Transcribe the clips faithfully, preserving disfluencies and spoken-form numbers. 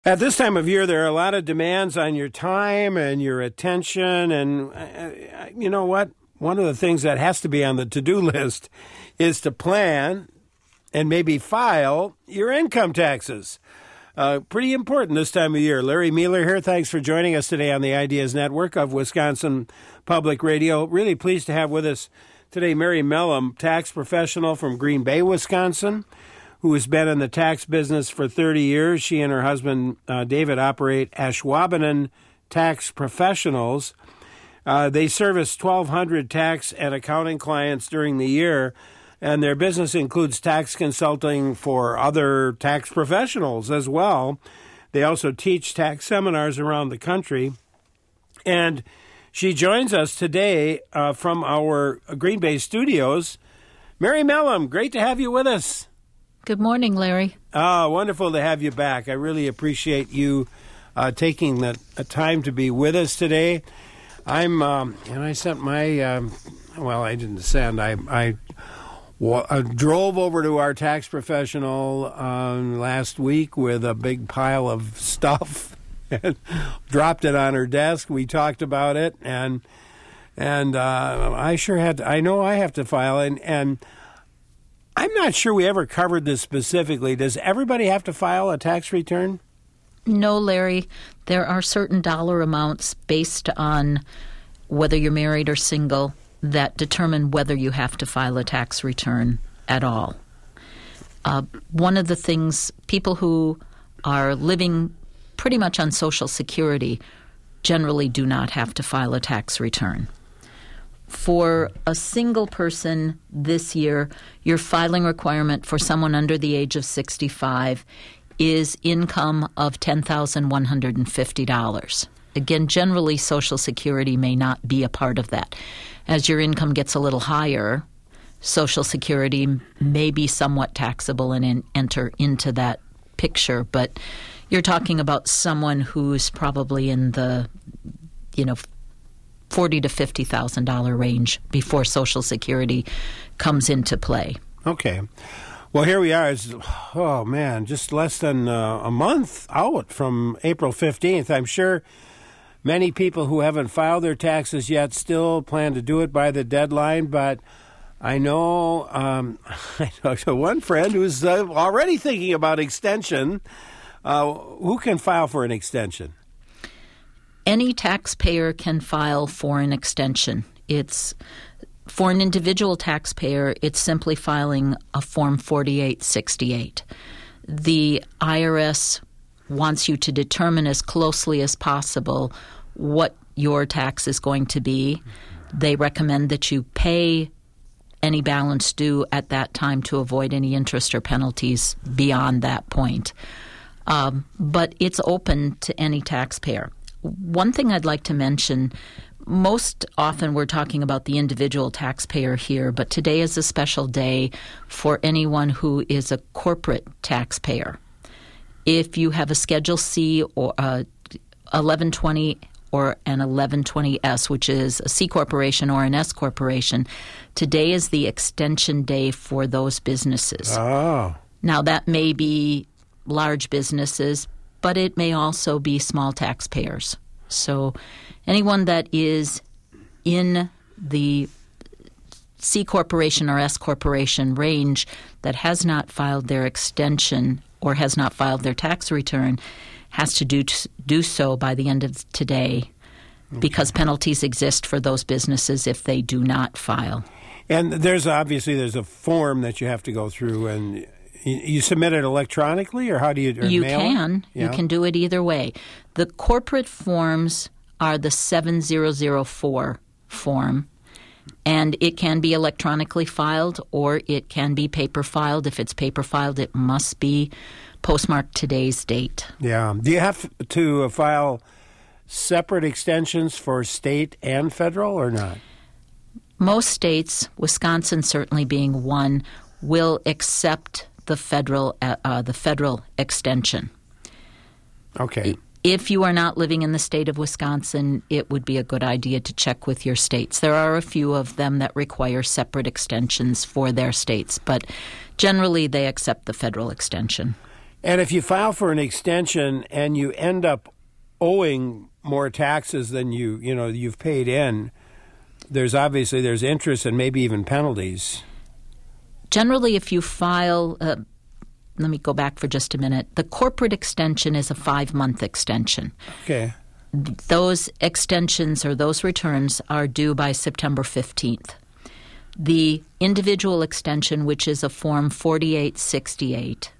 At this time of year, there are a lot of demands on your time and your attention. And uh, you know what? One of the things that has to be on the to-do list is to plan and maybe file your income taxes. Uh, pretty important this time of year. Larry Mueller here. Thanks for joining us today on the Ideas Network of Wisconsin Public Radio. Really pleased to have with us today Mary Mellum, tax professional from Green Bay, Wisconsin, who has been in the tax business for thirty years. She and her husband, uh, David, operate Ashwaubenon Tax Professionals. Uh, they service twelve hundred tax and accounting clients during the year, and their business includes tax consulting for other tax professionals as well. They also teach tax seminars around the country. And she joins us today uh, from our Green Bay studios. Mary Mellum, great to have you with us. Good morning, Larry. Ah, wonderful to have you back. I really appreciate you uh, taking the uh, time to be with us today. I'm, um, and I sent my, um, well, I didn't send, I, I, w- I drove over to our tax professional um, last week with a big pile of stuff and dropped it on her desk. We talked about it, and, and uh, I sure had to, I know I have to file, and, and I'm not sure we ever covered this specifically. Does everybody have to file a tax return? No, Larry. There are certain dollar amounts based on whether you're married or single that determine whether you have to file a tax return at all. Uh, one of the things, people who are living pretty much on Social Security generally do not have to file a tax return. For a single person this year, your filing requirement for someone under the age of sixty-five is income of ten thousand one hundred fifty dollars. Again, generally, Social Security may not be a part of that. As your income gets a little higher, Social Security may be somewhat taxable and in, enter into that picture. But you're talking about someone who's probably in the, you know, forty to fifty thousand dollar range before Social Security comes into play. Okay. Well, here we are. It's, oh, man, just less than uh, a month out from April fifteenth. I'm sure many people who haven't filed their taxes yet still plan to do it by the deadline, but I know um, I talked to one friend who's uh, already thinking about extension. Uh, who can file for an extension? Any taxpayer can file for an extension. It's for an individual taxpayer, it's simply filing a Form forty-eight sixty-eight. The I R S wants you to determine as closely as possible what your tax is going to be. They recommend that you pay any balance due at that time to avoid any interest or penalties beyond that point. Um, but it's open to any taxpayer. One thing I'd like to mention, most often we're talking about the individual taxpayer here, but today is a special day for anyone who is a corporate taxpayer. If you have a Schedule C or a eleven twenty or an eleven twenty S, which is a C corporation or an S corporation, today is the extension day for those businesses. Oh. Now, that may be large businesses, but it may also be small taxpayers. So anyone that is in the C corporation or S corporation range that has not filed their extension or has not filed their tax return has to do do so by the end of today, okay, because penalties exist for those businesses if they do not file. And there's obviously there's a form that you have to go through, and you submit it electronically, or how do you? Or you mail can. Yeah. You can do it either way. The corporate forms are the seven thousand four form, and it can be electronically filed or it can be paper filed. If it's paper filed, it must be postmarked today's date. Yeah. Do you have to file separate extensions for state and federal or not? Most states, Wisconsin certainly being one, will accept the federal uh, uh, the federal extension. Okay. If you are not living in the state of Wisconsin, it would be a good idea to check with your states. There are a few of them that require separate extensions for their states, but generally they accept the federal extension. And if you file for an extension and you end up owing more taxes than you, you know, you've paid in, there's obviously there's interest and maybe even penalties. Generally, if you file, uh, let me go back for just a minute. The corporate extension is a five-month extension. Okay. Those extensions or those returns are due by September fifteenth. The individual extension, which is a Form forty-eight sixty-eight,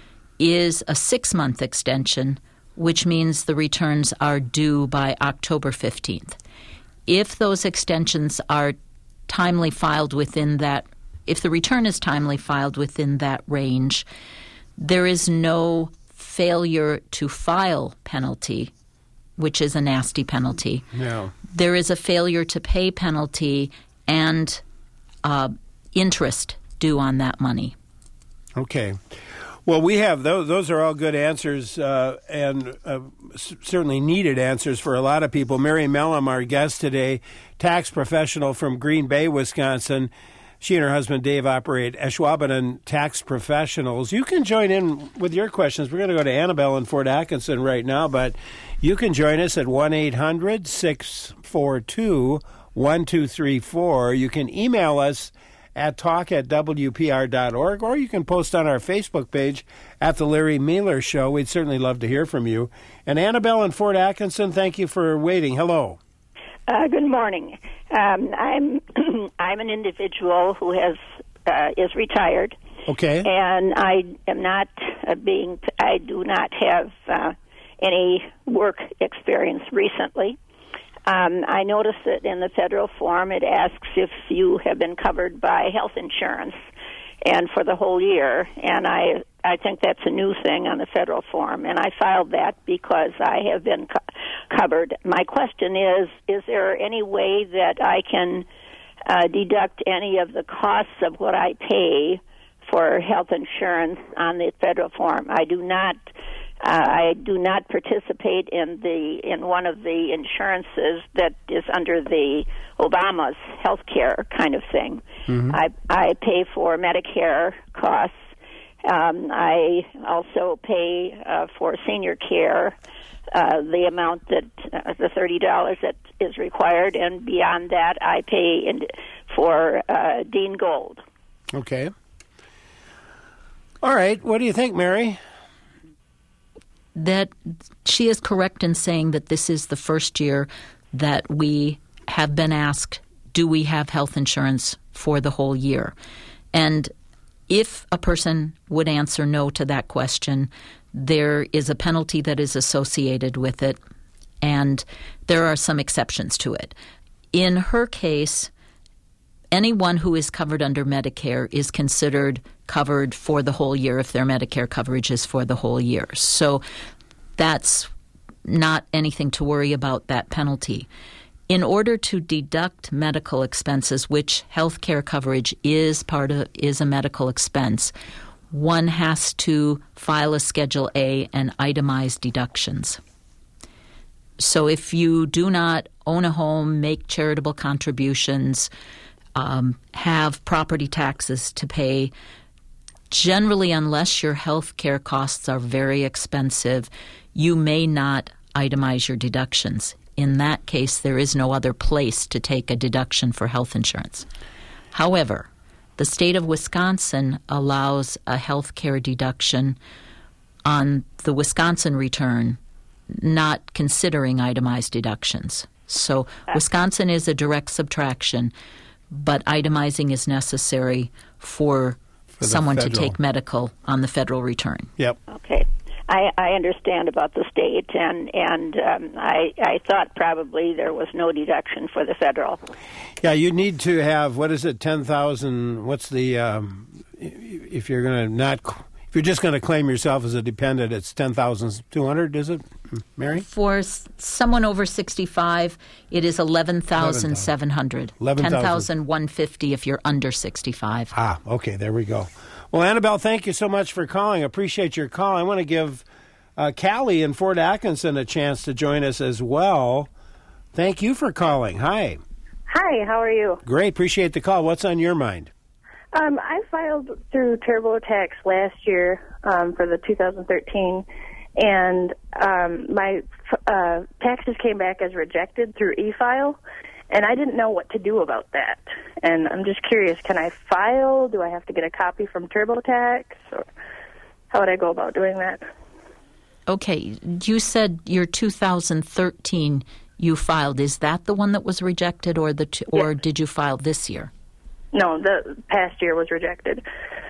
is a six-month extension, which means the returns are due by October fifteenth. If those extensions are timely filed within that, if the return is timely filed within that range, there is no failure to file penalty, which is a nasty penalty. No. There is a failure to pay penalty and uh, interest due on that money. Okay. Well, we have those. Those are all good answers uh, and uh, s- certainly needed answers for a lot of people. Mary Mellum, our guest today, tax professional from Green Bay, Wisconsin. She and her husband Dave operate Ashwaubenon Tax Professionals. You can join in with your questions. We're going to go to Annabelle in Fort Atkinson right now, but you can join us at one eight hundred six four two one two three four. You can email us at talk at w p r dot org, or you can post on our Facebook page at The Larry Mehler Show. We'd certainly love to hear from you. And Annabelle in Fort Atkinson, thank you for waiting. Hello. Uh, good morning. Um, I'm I'm an individual who has uh, is retired. Okay. And I am not uh, being. I do not have uh, any work experience recently. Um, I noticed that in the federal form it asks if you have been covered by health insurance, and for the whole year. And I I think that's a new thing on the federal form, and I filed that because I have been co- covered. My question is: is there any way that I can uh, deduct any of the costs of what I pay for health insurance on the federal form? I do not. Uh, I do not participate in the in one of the insurances that is under the Obama's health care kind of thing. Mm-hmm. I I pay for Medicare costs. Um, I also pay uh, for senior care, uh, the amount that uh, the thirty dollars that is required, and beyond that, I pay in, for uh, Dean Gold. Okay. All right. What do you think, Mary? That she is correct in saying that this is the first year that we have been asked, do we have health insurance for the whole year? And if a person would answer no to that question, there is a penalty that is associated with it, and there are some exceptions to it. In her case, anyone who is covered under Medicare is considered covered for the whole year if their Medicare coverage is for the whole year. So that's not anything to worry about, that penalty. In order to deduct medical expenses, which health care coverage is part of, is a medical expense, one has to file a Schedule A and itemize deductions. So if you do not own a home, make charitable contributions, um, have property taxes to pay, generally, unless your health care costs are very expensive, you may not itemize your deductions. In that case, there is no other place to take a deduction for health insurance. However, the state of Wisconsin allows a health care deduction on the Wisconsin return, not considering itemized deductions. So Wisconsin is a direct subtraction, but itemizing is necessary for, for someone federal. to take medical on the federal return. Yep. Okay. I, I understand about the state, and and um, I I thought probably there was no deduction for the federal. Yeah, you need to have, what is it, ten thousand? What's the um, if you're going to not if you're just going to claim yourself as a dependent, it's ten thousand two hundred, is it, Mary? For s- someone over sixty-five, it is eleven thousand seven hundred. ten thousand one hundred fifty if you're under sixty-five. Ah, okay, there we go. Well, Annabelle, thank you so much for calling. I appreciate your call. I want to give uh, Callie in Fort Atkinson a chance to join us as well. Thank you for calling. Hi. Hi, how are you? Great. Appreciate the call. What's on your mind? Um, I filed through TurboTax last year um, for the two thousand thirteen, and um, my uh, taxes came back as rejected through e-file, and I didn't know what to do about that. And I'm just curious, can I file? Do I have to get a copy from TurboTax? Or how would I go about doing that? Okay, you said your two thousand thirteen you filed. Is that the one that was rejected, or the t- or Yes. did you file this year? No, the past year was rejected.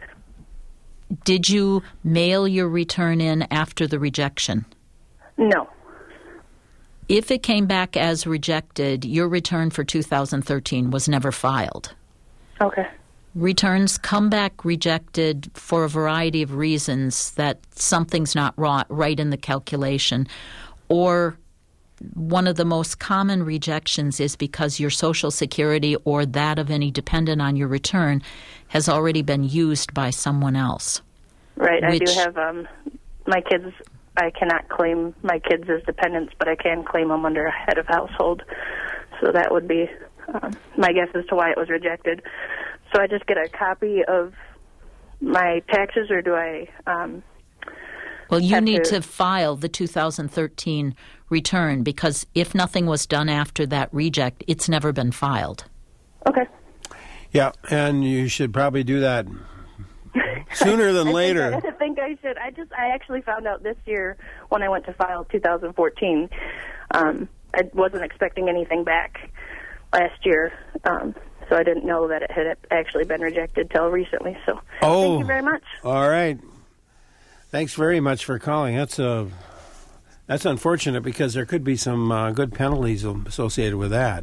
Did you mail your return in after the rejection? No. If it came back as rejected, your return for two thousand thirteen was never filed. Okay. Returns come back rejected for a variety of reasons, that something's not right in the calculation, or one of the most common rejections is because your Social Security or that of any dependent on your return has already been used by someone else. Right. Which, I do have um, my kids. I cannot claim my kids as dependents, but I can claim them under head of household. So that would be um, my guess as to why it was rejected. So I just get a copy of my taxes, or do I... Um, Well, you have need to- to file the two thousand thirteen return, because if nothing was done after that reject, it's never been filed. Okay. Yeah, and you should probably do that sooner than I later. Think I, I think I should. I just I actually found out this year when I went to file two thousand fourteen. Um, I wasn't expecting anything back last year, um, so I didn't know that it had actually been rejected till recently. So Oh. thank you very much. All right. Thanks very much for calling. That's a that's unfortunate, because there could be some uh, good penalties associated with that,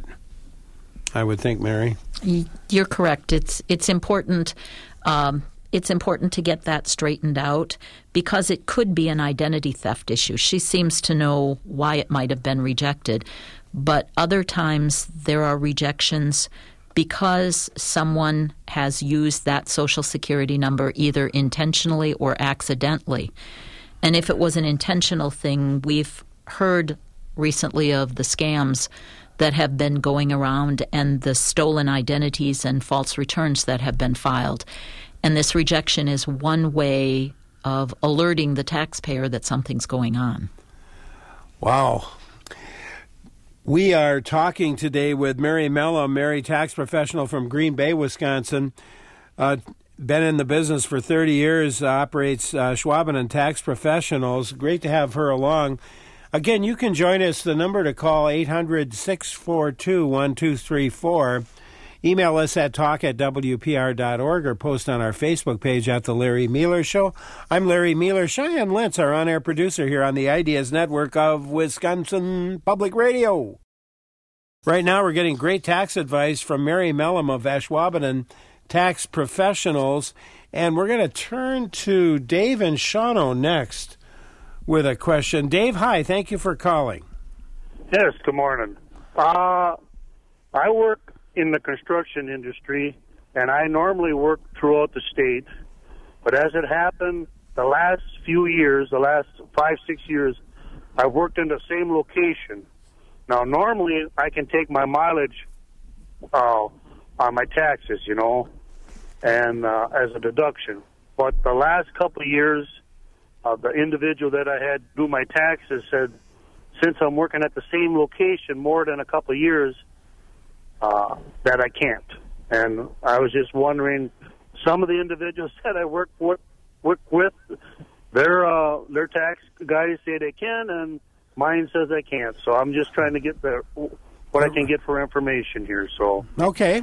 I would think, Mary. You're correct. It's it's important. Um, it's important to get that straightened out, because it could be an identity theft issue. She seems to know why it might have been rejected, but other times there are rejections because someone has used that Social Security number either intentionally or accidentally. And if it was an intentional thing, we've heard recently of the scams that have been going around and the stolen identities and false returns that have been filed. And this rejection is one way of alerting the taxpayer that something's going on. Wow. We are talking today with Mary Mellum, Mary tax professional from Green Bay, Wisconsin. Uh, been in the business for thirty years, uh, operates uh, Schwaben and Tax Professionals. Great to have her along. Again, you can join us. The number to call, eight hundred, six four two, one two three four. Email us at talk at w p r dot org, or post on our Facebook page at The Larry Mealer Show. I'm Larry Mealer. Cheyenne Lentz, our on-air producer here on the Ideas Network of Wisconsin Public Radio. Right now we're getting great tax advice from Mary Mellum of Ashwaubenon and Tax Professionals. And we're going to turn to Dave and Shawano next with a question. Dave, hi. Thank you for calling. Yes, good morning. Uh, I work in the construction industry, and I normally work throughout the state. But as it happened, the last few years, the last five, six years, I've worked in the same location. Now, normally, I can take my mileage uh, on my taxes, you know, and uh, as a deduction. But the last couple of years, uh, the individual that I had do my taxes said, since I'm working at the same location more than a couple of years, uh, that I can't. And I was just wondering, some of the individuals that I work with, work with their, uh, their tax guys say they can, and mine says I can't. So I'm just trying to get the what I can get for information here. So Okay.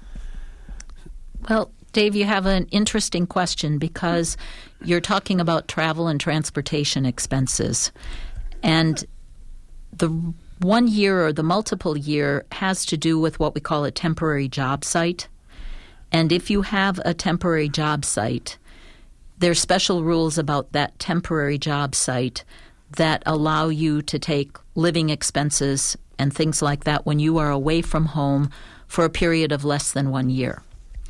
Well, Dave, you have an interesting question, because you're talking about travel and transportation expenses. And the one year or the multiple year has to do with what we call a temporary job site. And if you have a temporary job site, there's special rules about that temporary job site that allow you to take living expenses and things like that when you are away from home for a period of less than one year.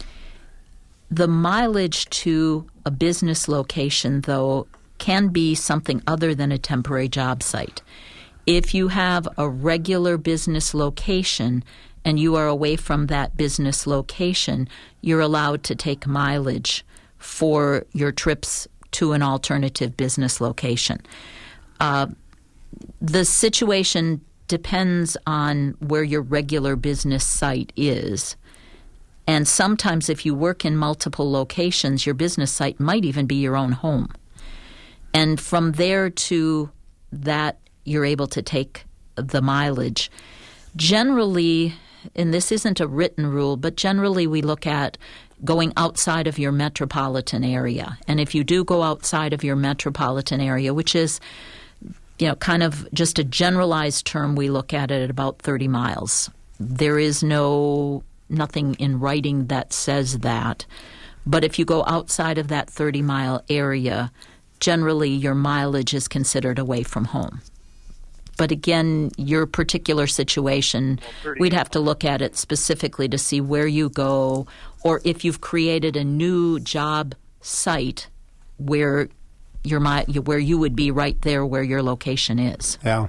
The mileage to a business location, though, can be something other than a temporary job site. If you have a regular business location and you are away from that business location, you're allowed to take mileage for your trips to an alternative business location. Uh, the situation depends on where your regular business site is. And sometimes if you work in multiple locations, your business site might even be your own home. And from there to that, you're able to take the mileage. Generally, and this isn't a written rule, but generally we look at going outside of your metropolitan area. And if you do go outside of your metropolitan area, which is, you know, kind of just a generalized term, we look at it at about thirty miles. There is no nothing in writing that says that. But if you go outside of that thirty-mile area, generally your mileage is considered away from home. But again, your particular situation, we'd have to look at it specifically to see where you go, or if you've created a new job site where your where you would be right there where your location is. Yeah.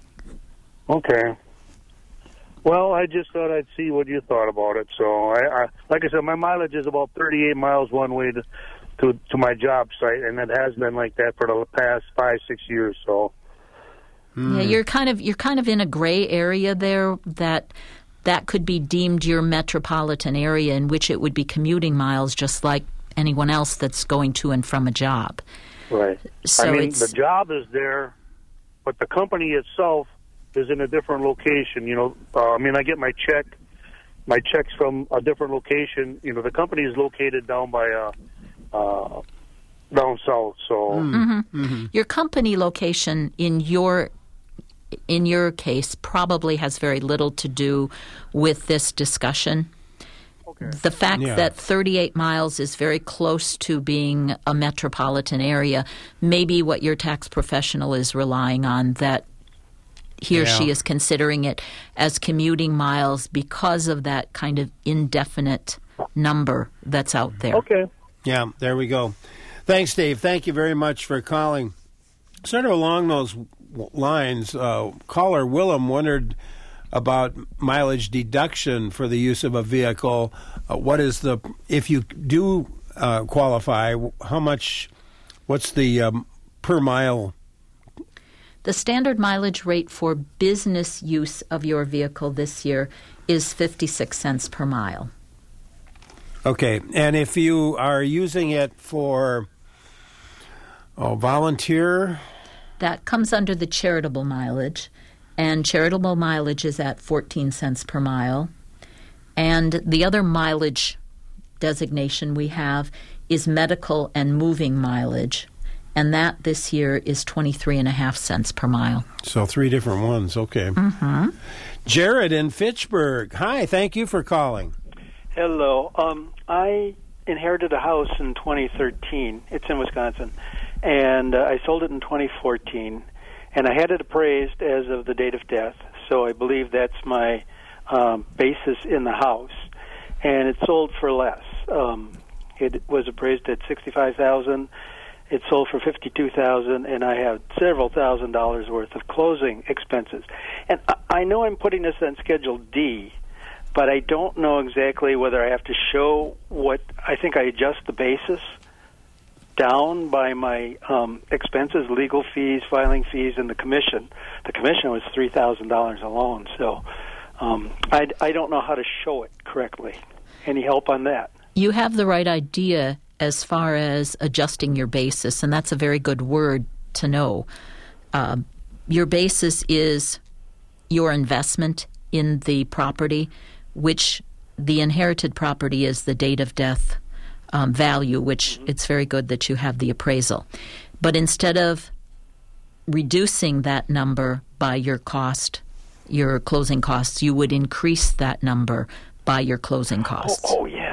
Okay. Well, I just thought I'd see what you thought about it. So, I, I like I said, my mileage is about thirty-eight miles one way to, to to my job site, and it has been like that for the past five, six years. So. Yeah, you're kind of you're kind of in a gray area there that that could be deemed your metropolitan area in which it would be commuting miles just like anyone else that's going to and from a job. Right. So I mean, it's, the job is there, but the company itself is in a different location. You know, uh, I mean, I get my check, my checks from a different location. You know, the company is located down by uh, uh, down south. So mm-hmm. Mm-hmm. Your company location in your in your case probably has very little to do with this discussion. Okay. The fact yeah. that thirty-eight miles is very close to being a metropolitan area may be what your tax professional is relying on, that he or yeah. she is considering it as commuting miles because of that kind of indefinite number that's out there. Okay. Yeah, there we go. Thanks, Dave. Thank you very much for calling. Sort of along those lines, uh, caller Willem wondered about mileage deduction for the use of a vehicle. Uh, what is the, if you do uh, qualify, how much, what's the um, per mile? The standard mileage rate for business use of your vehicle this year is fifty-six cents per mile. Okay, and if you are using it for oh, volunteer? That comes under the charitable mileage, and charitable mileage is at fourteen cents per mile. And the other mileage designation we have is medical and moving mileage, and that this year is twenty-three and a half cents per mile. So three different ones, okay. Mm-hmm. Jared in Fitchburg. Hi, thank you for calling. Hello. Um, I inherited a house in twenty thirteen. It's in Wisconsin. And uh, I sold it in twenty fourteen. And I had it appraised as of the date of death. So I believe that's my um, basis in the house. And it sold for less. Um, it was appraised at sixty-five thousand dollars. It sold for fifty-two thousand dollars, and I have several thousand dollars worth of closing expenses. And I, I know I'm putting this on Schedule D, but I don't know exactly whether I have to show what I think I adjust the basis down by my um, expenses, legal fees, filing fees, and the commission. The commission was three thousand dollars alone, so um, I, I don't know how to show it correctly. Any help on that? You have the right idea as far as adjusting your basis, and that's a very good word to know. Uh, your basis is your investment in the property, which the inherited property is the date of death um, value, which mm-hmm. it's very good that you have the appraisal. But instead of reducing that number by your cost, your closing costs, you would increase that number by your closing costs. Oh, oh yeah.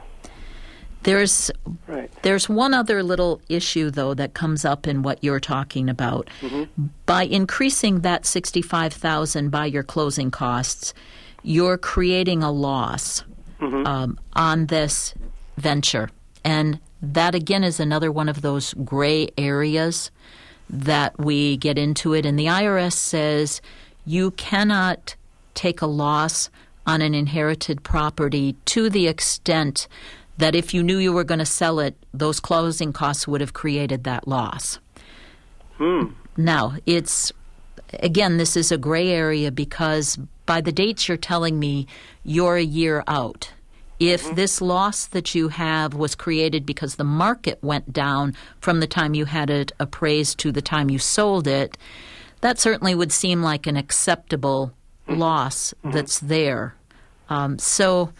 There's right. there's one other little issue, though, that comes up in what you're talking about. Mm-hmm. By increasing that sixty-five thousand dollars by your closing costs, you're creating a loss mm-hmm. um, on this venture. And that, again, is another one of those gray areas that we get into it. And the I R S says you cannot take a loss on an inherited property to the extent that if you knew you were going to sell it, those closing costs would have created that loss. Hmm. Now, it's, again, this is a gray area because by the dates you're telling me, you're a year out. If mm-hmm. this loss that you have was created because the market went down from the time you had it appraised to the time you sold it, that certainly would seem like an acceptable mm-hmm. loss mm-hmm. that's there. Um, so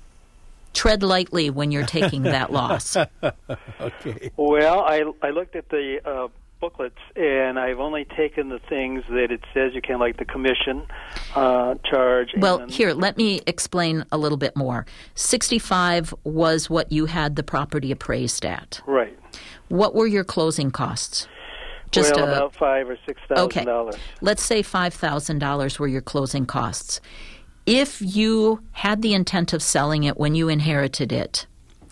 tread lightly when you're taking that loss. Okay. Well, I, I looked at the uh, booklets, and I've only taken the things that it says you can, like the commission uh, charge. Well, and here, let me explain a little bit more. sixty-five was what you had the property appraised at. Right. What were your closing costs? Just well, a, about five or six thousand dollars. Okay. Let's say five thousand dollars were your closing costs. If you had the intent of selling it when you inherited it,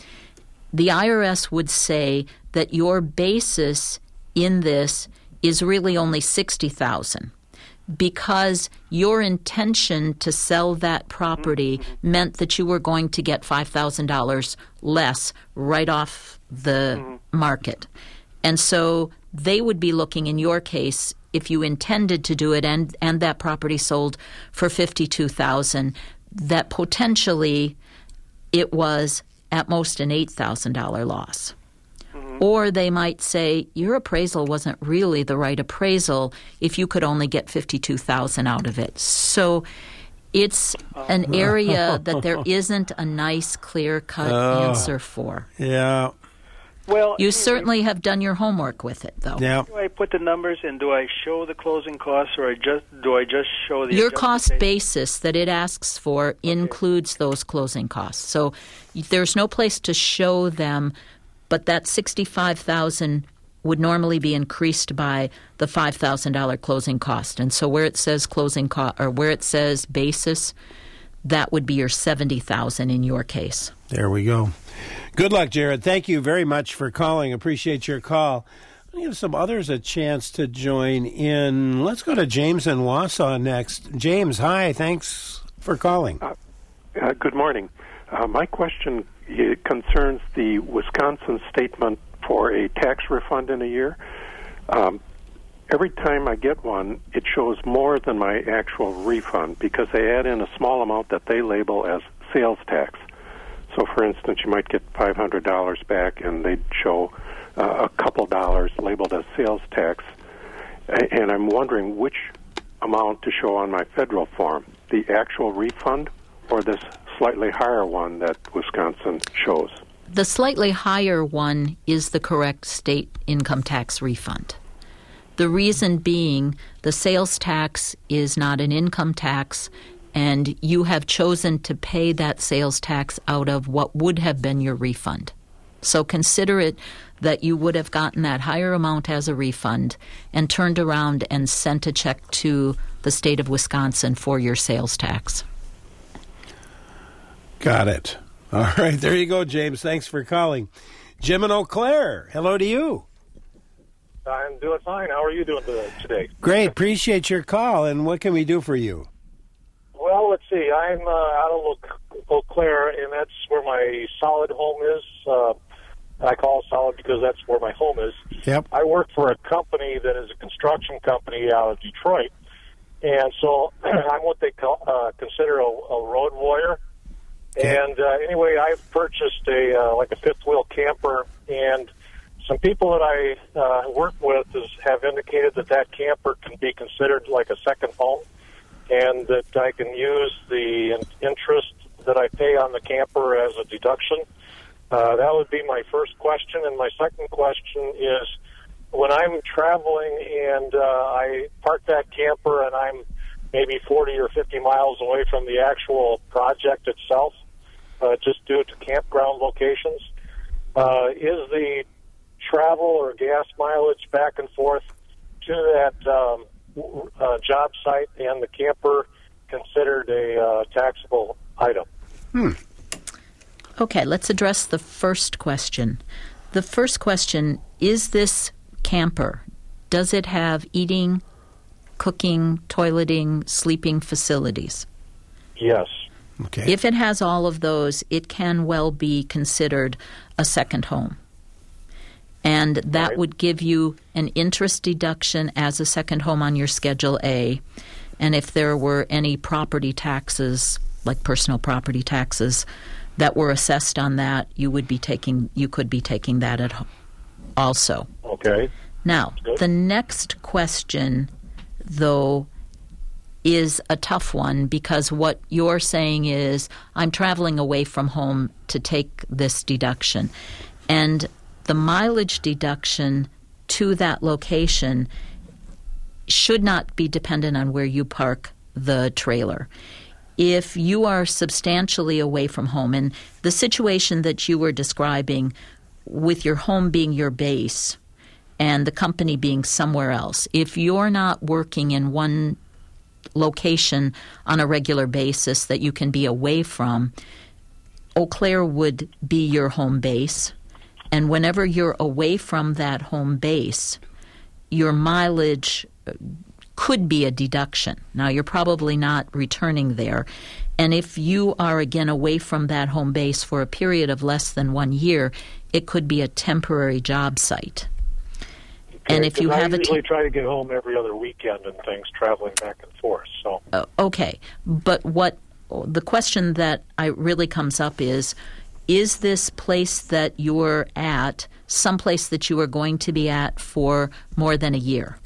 the I R S would say that your basis in this is really only sixty thousand dollars because your intention to sell that property mm-hmm. meant that you were going to get five thousand dollars less right off the mm-hmm. market. And so they would be looking, in your case, if you intended to do it and, and that property sold for fifty-two thousand dollars, that potentially it was at most an eight thousand dollars loss. Mm-hmm. Or they might say, your appraisal wasn't really the right appraisal if you could only get fifty-two thousand dollars out of it. So it's an area that there isn't a nice, clear-cut oh, answer for. Yeah. Well, You certainly have done your homework with it, though. Yeah. Do I put the numbers in? Do I show the closing costs, or I just do I just show the Your adjusted cost base? basis that it asks for includes those closing costs. So there's no place to show them, but that sixty-five thousand dollars would normally be increased by the five thousand dollars closing cost. And so where it says closing cost, or where it says basis, that would be your seventy thousand dollars in your case. There we go. Good luck, Jared. Thank you very much for calling. Appreciate your call. I'll give some others a chance to join in. Let's go to James in Wausau next. James, hi. Thanks for calling. Uh, uh, good morning. Uh, my question uh, concerns the Wisconsin statement for a tax refund in a year. Um, every time I get one, it shows more than my actual refund because they add in a small amount that they label as sales tax. So, for instance, you might get five hundred dollars back, and they'd show uh, a couple dollars labeled as sales tax. And I'm wondering which amount to show on my federal form, the actual refund or this slightly higher one that Wisconsin shows. The slightly higher one is the correct state income tax refund. The reason being the sales tax is not an income tax, and you have chosen to pay that sales tax out of what would have been your refund. So consider it that you would have gotten that higher amount as a refund and turned around and sent a check to the state of Wisconsin for your sales tax. Got it. All right, there you go, James. Thanks for calling. Jim in Eau Claire, hello to you. I'm doing fine. How are you doing today? Great. Appreciate your call. And what can we do for you? Well, let's see. I'm uh, out of Eau Claire, and that's where my solid home is. Uh, I call it solid because that's where my home is. Yep. I work for a company that is a construction company out of Detroit, and so I'm what they call, uh, consider a, a road warrior. Okay. And uh, anyway, I've purchased a uh, like a fifth wheel camper, and some people that I uh, work with is, have indicated that that camper can be considered like a second home, and that I can use the interest that I pay on the camper as a deduction. Uh, that would be my first question. And my second question is, when I'm traveling and uh, I park that camper and I'm maybe forty or fifty miles away from the actual project itself, uh, just due to campground locations, uh, is the travel or gas mileage back and forth to that um, uh, job site and the camper considered a uh, taxable item? Hmm. Okay, let's address the first question. The first question, is this camper, does it have eating, cooking, toileting, sleeping facilities? Yes. Okay. If it has all of those, it can well be considered a second home. And that Right. would give you an interest deduction as a second home on your Schedule A. And if there were any property taxes, like personal property taxes, that were assessed on that, you would be taking you could be taking that at home also. Okay. Now, Good. the next question, though, is a tough one because what you're saying is, I'm traveling away from home to take this deduction. And the mileage deduction to that location should not be dependent on where you park the trailer. If you are substantially away from home, and the situation that you were describing with your home being your base and the company being somewhere else, if you're not working in one location on a regular basis that you can be away from, Eau Claire would be your home base. And whenever you're away from that home base, your mileage could be a deduction. Now, you're probably not returning there. And if you are, again, away from that home base for a period of less than one year, it could be a temporary job site. And if you I have a usually t- try to get home every other weekend and things, traveling back and forth. So uh, okay, but what the question that I really comes up is, is this place that you're at someplace that you are going to be at for more than a year?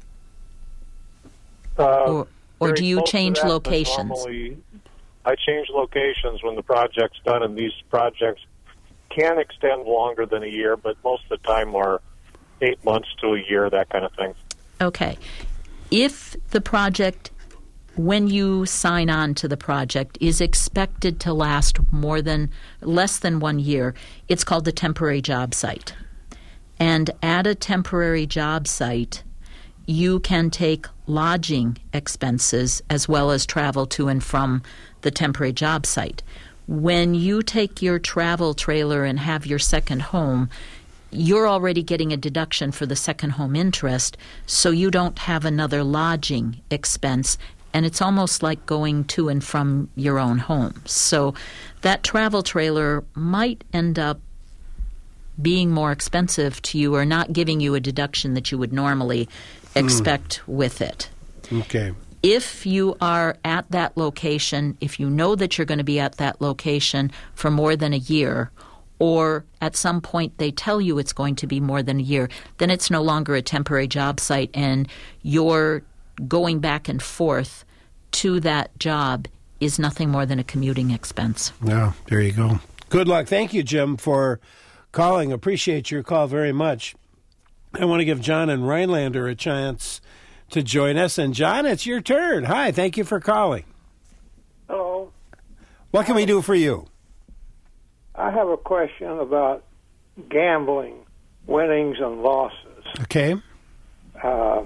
Uh, Or, or very do you close to change that, but locations? Normally, I change locations when the project's done, and these projects can extend longer than a year, but most of the time are eight months to a year, that kind of thing. Okay. If the project, when you sign on to the project, is expected to last more than, less than one year, it's called a temporary job site. And at a temporary job site, you can take lodging expenses as well as travel to and from the temporary job site. When you take your travel trailer and have your second home, you're already getting a deduction for the second home interest, so you don't have another lodging expense, and it's almost like going to and from your own home. So that travel trailer might end up being more expensive to you or not giving you a deduction that you would normally expect mm. with it. Okay. If you are at that location, if you know that you're going to be at that location for more than a year, or at some point they tell you it's going to be more than a year, then it's no longer a temporary job site, and your going back and forth to that job is nothing more than a commuting expense. Yeah, there you go. Good luck. Thank you, Jim, for calling. Appreciate your call very much. I want to give John and Rhinelander a chance to join us. And, John, it's your turn. Hi, thank you for calling. Hello. What can we do for you? I have a question about gambling, winnings and losses. Okay. Uh,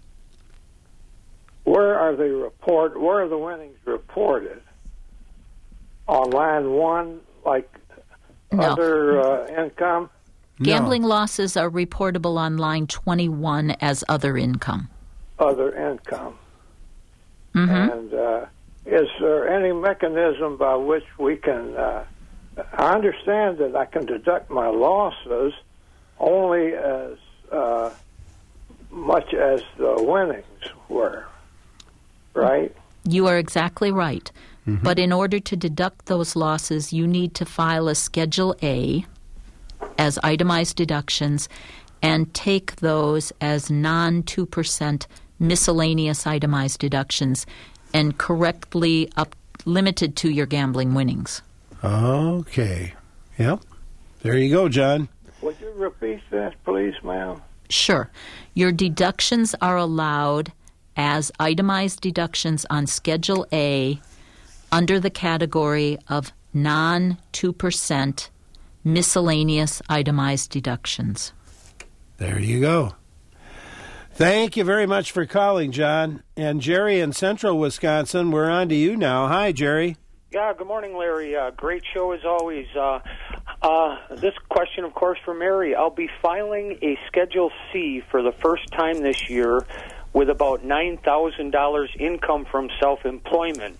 where are they report? Where are the winnings reported? On line one, like No. other uh, income? Gambling No. losses are reportable on line twenty-one as other income. Other income. Mm-hmm. And uh, is there any mechanism by which we can... Uh, I understand that I can deduct my losses only as uh, much as the winnings were, right? You are exactly right. Mm-hmm. But in order to deduct those losses, you need to file a Schedule A as itemized deductions and take those as non two percent miscellaneous itemized deductions and correctly up limited to your gambling winnings. Okay. Yep. There you go, John. Would you repeat that, please, ma'am? Sure. Your deductions are allowed as itemized deductions on Schedule A under the category of non two percent miscellaneous itemized deductions. There you go. Thank you very much for calling, John. And Jerry in central Wisconsin, we're on to you now. Hi, Jerry. Yeah, good morning, Larry. Uh, great show as always. Uh, uh, this question, of course, for Mary. I'll be filing a Schedule C for the first time this year with about nine thousand dollars income from self-employment.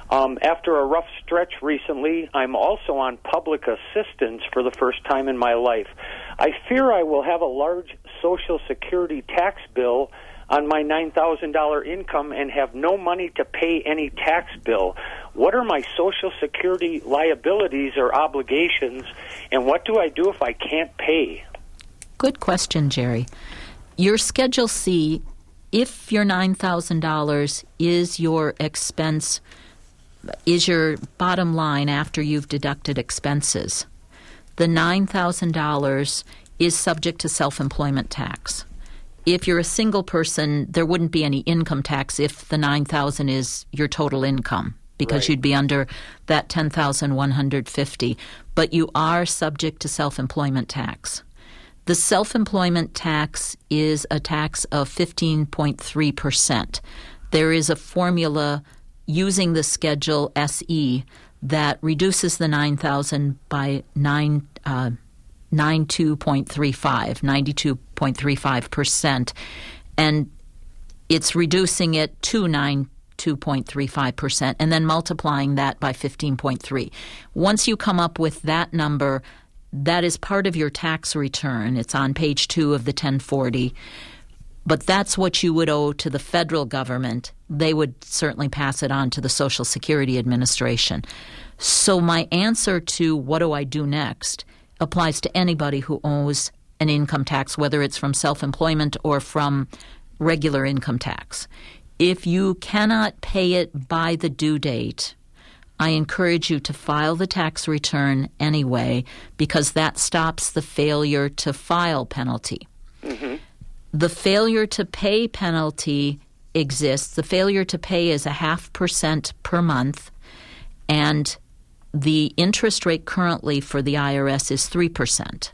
Um, after a rough stretch recently, I'm also on public assistance for the first time in my life. I fear I will have a large Social Security tax bill on my nine thousand dollars income and have no money to pay any tax bill. What are my Social Security liabilities or obligations, and what do I do if I can't pay? Good question, Jerry. Your Schedule C, if your nine thousand dollars is your expense, is your bottom line after you've deducted expenses, the nine thousand dollars is subject to self-employment tax. If you're a single person, there wouldn't be any income tax if the nine thousand dollars is your total income, because Right. you'd be under that ten thousand one hundred fifty dollars. But you are subject to self-employment tax. The self-employment tax is a tax of fifteen point three percent. There is a formula using the Schedule S E that reduces the nine thousand dollars by nine uh, ninety-two point three five, ninety-two point three five percent, and it's reducing it to ninety-two point three five percent and then multiplying that by fifteen point three. Once you come up with that number, that is part of your tax return. It's on page two of the ten forty. But that's what you would owe to the federal government. They would certainly pass it on to the Social Security Administration. So my answer to what do I do next applies to anybody who owes an income tax, whether it's from self-employment or from regular income tax. If you cannot pay it by the due date, I encourage you to file the tax return anyway, because that stops the failure to file penalty. Mm-hmm. The failure to pay penalty exists. The failure to pay is a half percent per month, and the interest rate currently for the I R S is three percent.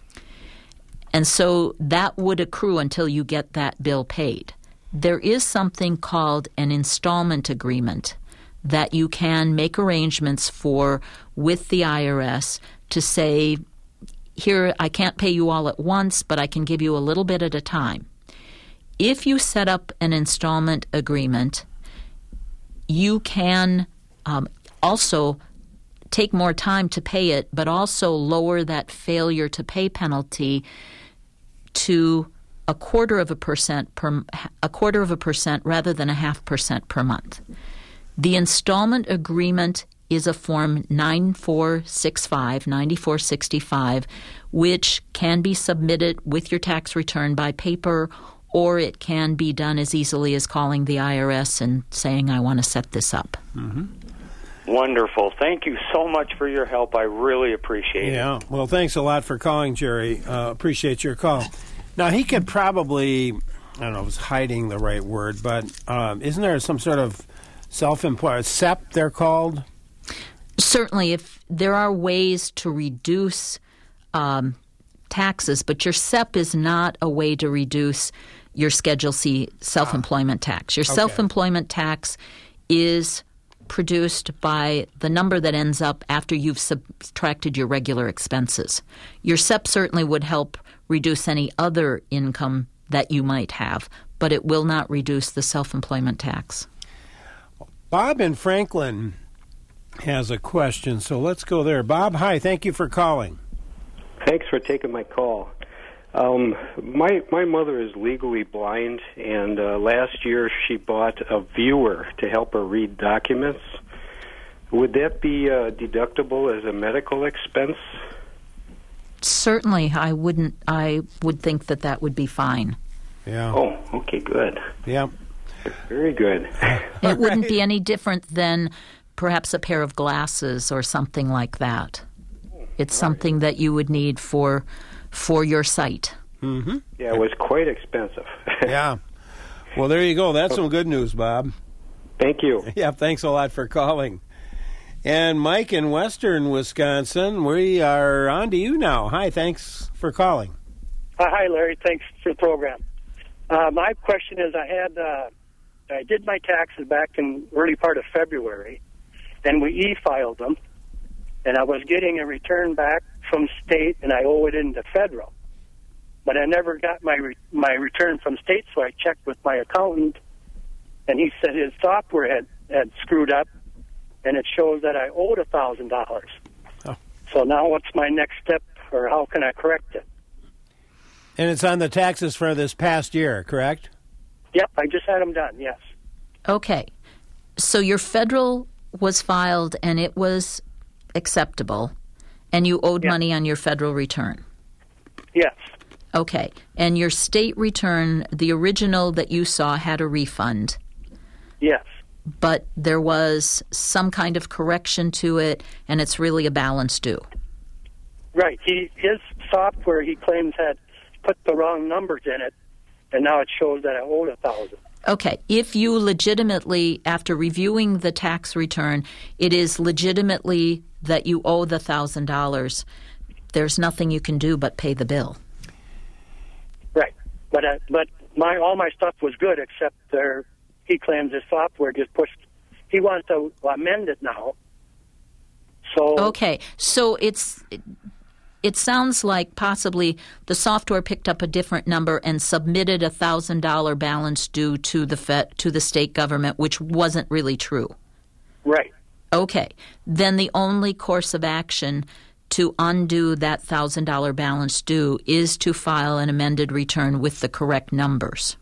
And so that would accrue until you get that bill paid. There is something called an installment agreement that you can make arrangements for with the I R S to say, here, I can't pay you all at once, but I can give you a little bit at a time. If you set up an installment agreement, you can um, also take more time to pay it, but also lower that failure to pay penalty to a quarter of a percent per a quarter of a percent rather than a half percent per month. The installment agreement is a form nine four six five, ninety-four sixty-five, which can be submitted with your tax return by paper, or it can be done as easily as calling the I R S and saying, I want to set this up. Mm-hmm. Wonderful. Thank you so much for your help. I really appreciate it. Yeah. Well, thanks a lot for calling, Jerry. Uh, appreciate your call. Now, he could probably, I don't know if it's hiding the right word, but um, isn't there some sort of self-employed, S E P they're called? Certainly, if there are ways to reduce um, taxes, but your S E P is not a way to reduce your Schedule C self-employment ah. tax. Your okay. self-employment tax is produced by the number that ends up after you've subtracted your regular expenses. Your S E P certainly would help reduce any other income that you might have, but it will not reduce the self-employment tax. Bob in Franklin has a question, so let's go there. Bob, hi, thank you for calling. Thanks for taking my call. Um, my my mother is legally blind, and uh, last year she bought a viewer to help her read documents. Would that be uh, deductible as a medical expense? Certainly, I wouldn't. I would think that that would be fine. Yeah. Oh, okay, good. Yeah. Very good. It wouldn't be any different than perhaps a pair of glasses or something like that. It's something that you would need for for your sight. Mm-hmm. Yeah, it was quite expensive. Yeah. Well, there you go. That's some good news, Bob. Thank you. Yeah, thanks a lot for calling. And Mike in Western Wisconsin, we are on to you now. Hi, thanks for calling. Uh, hi, Larry. Thanks for the program. Uh, my question is, I had uh, I did my taxes back in early part of February, and we e-filed them, and I was getting a return back from state, and I owe it into federal. But I never got my re- my return from state, so I checked with my accountant, and he said his software had, had screwed up, and it shows that I owed a thousand dollars. Oh. So now, what's my next step, or how can I correct it? And it's on the taxes for this past year, correct? Yep, I just had them done. Yes. Okay. So your federal was filed and it was acceptable, and you owed Yep. money on your federal return. Yes. Okay. And your state return, the original that you saw, had a refund. Yes. But there was some kind of correction to it, and it's really a balance due. Right. He his software he claims had put the wrong numbers in it, and now it shows that I owed a thousand. Okay. If you legitimately, after reviewing the tax return, it is legitimately that you owe the thousand dollars, there's nothing you can do but pay the bill. Right. But uh, but my all my stuff was good except there. He claims his software just pushed. He wants to amend it now. So Okay, so it's it, it sounds like possibly the software picked up a different number and submitted a thousand dollar balance due to the Fed, to the state government, which wasn't really true. Right. Okay, then the only course of action to undo that thousand dollar balance due is to file an amended return with the correct numbers.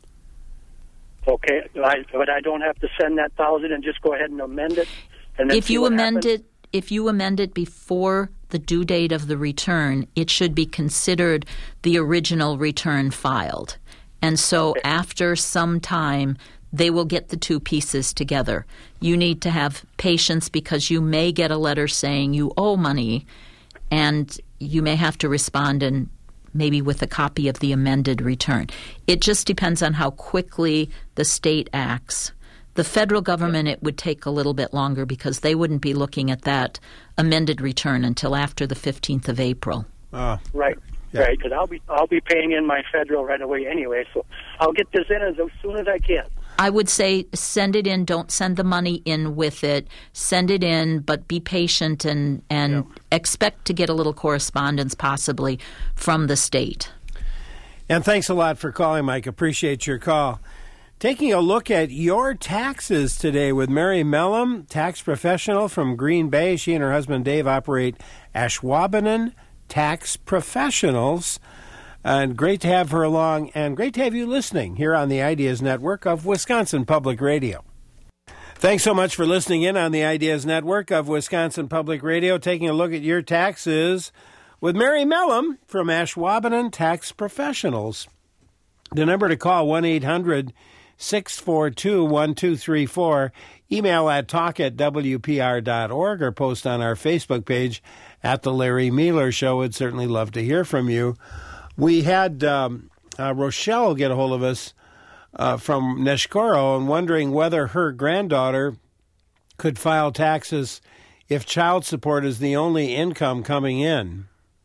Okay, I, but I don't have to send that thousand and just go ahead and amend it. And then If see you what amend happens? it, if you amend it before the due date of the return, it should be considered the original return filed. And so after some time, they will get the two pieces together. You need to have patience because you may get a letter saying you owe money, and you may have to respond and maybe with a copy of the amended return. It just depends on how quickly the state acts. The federal government, it would take a little bit longer because they wouldn't be looking at that amended return until after the fifteenth of April. Uh, Right. Yeah. Right, because I'll be I'll be paying in my federal right away anyway, so I'll get this in as soon as I can. I would say send it in. Don't send the money in with it. Send it in, but be patient and, and Yeah. expect to get a little correspondence possibly from the state. And thanks a lot for calling, Mike. Appreciate your call. Taking a look at your taxes today with Mary Mellum, tax professional from Green Bay. She and her husband Dave operate Ashwaubenon Tax Professionals. And great to have her along, and great to have you listening here on the Ideas Network of Wisconsin Public Radio. Thanks so much for listening in on the Ideas Network of Wisconsin Public Radio, taking a look at your taxes with Mary Mellum from Ashwaubenon Tax Professionals. The number to call, one eight hundred six four two one two three four, email at talk at w p r dot org, or post on our Facebook page at The Larry Mealer Show. Would certainly love to hear from you. We had um, uh, Rochelle get a hold of us uh, from Neshkoro and wondering whether her granddaughter could file taxes if child support is the only income coming in.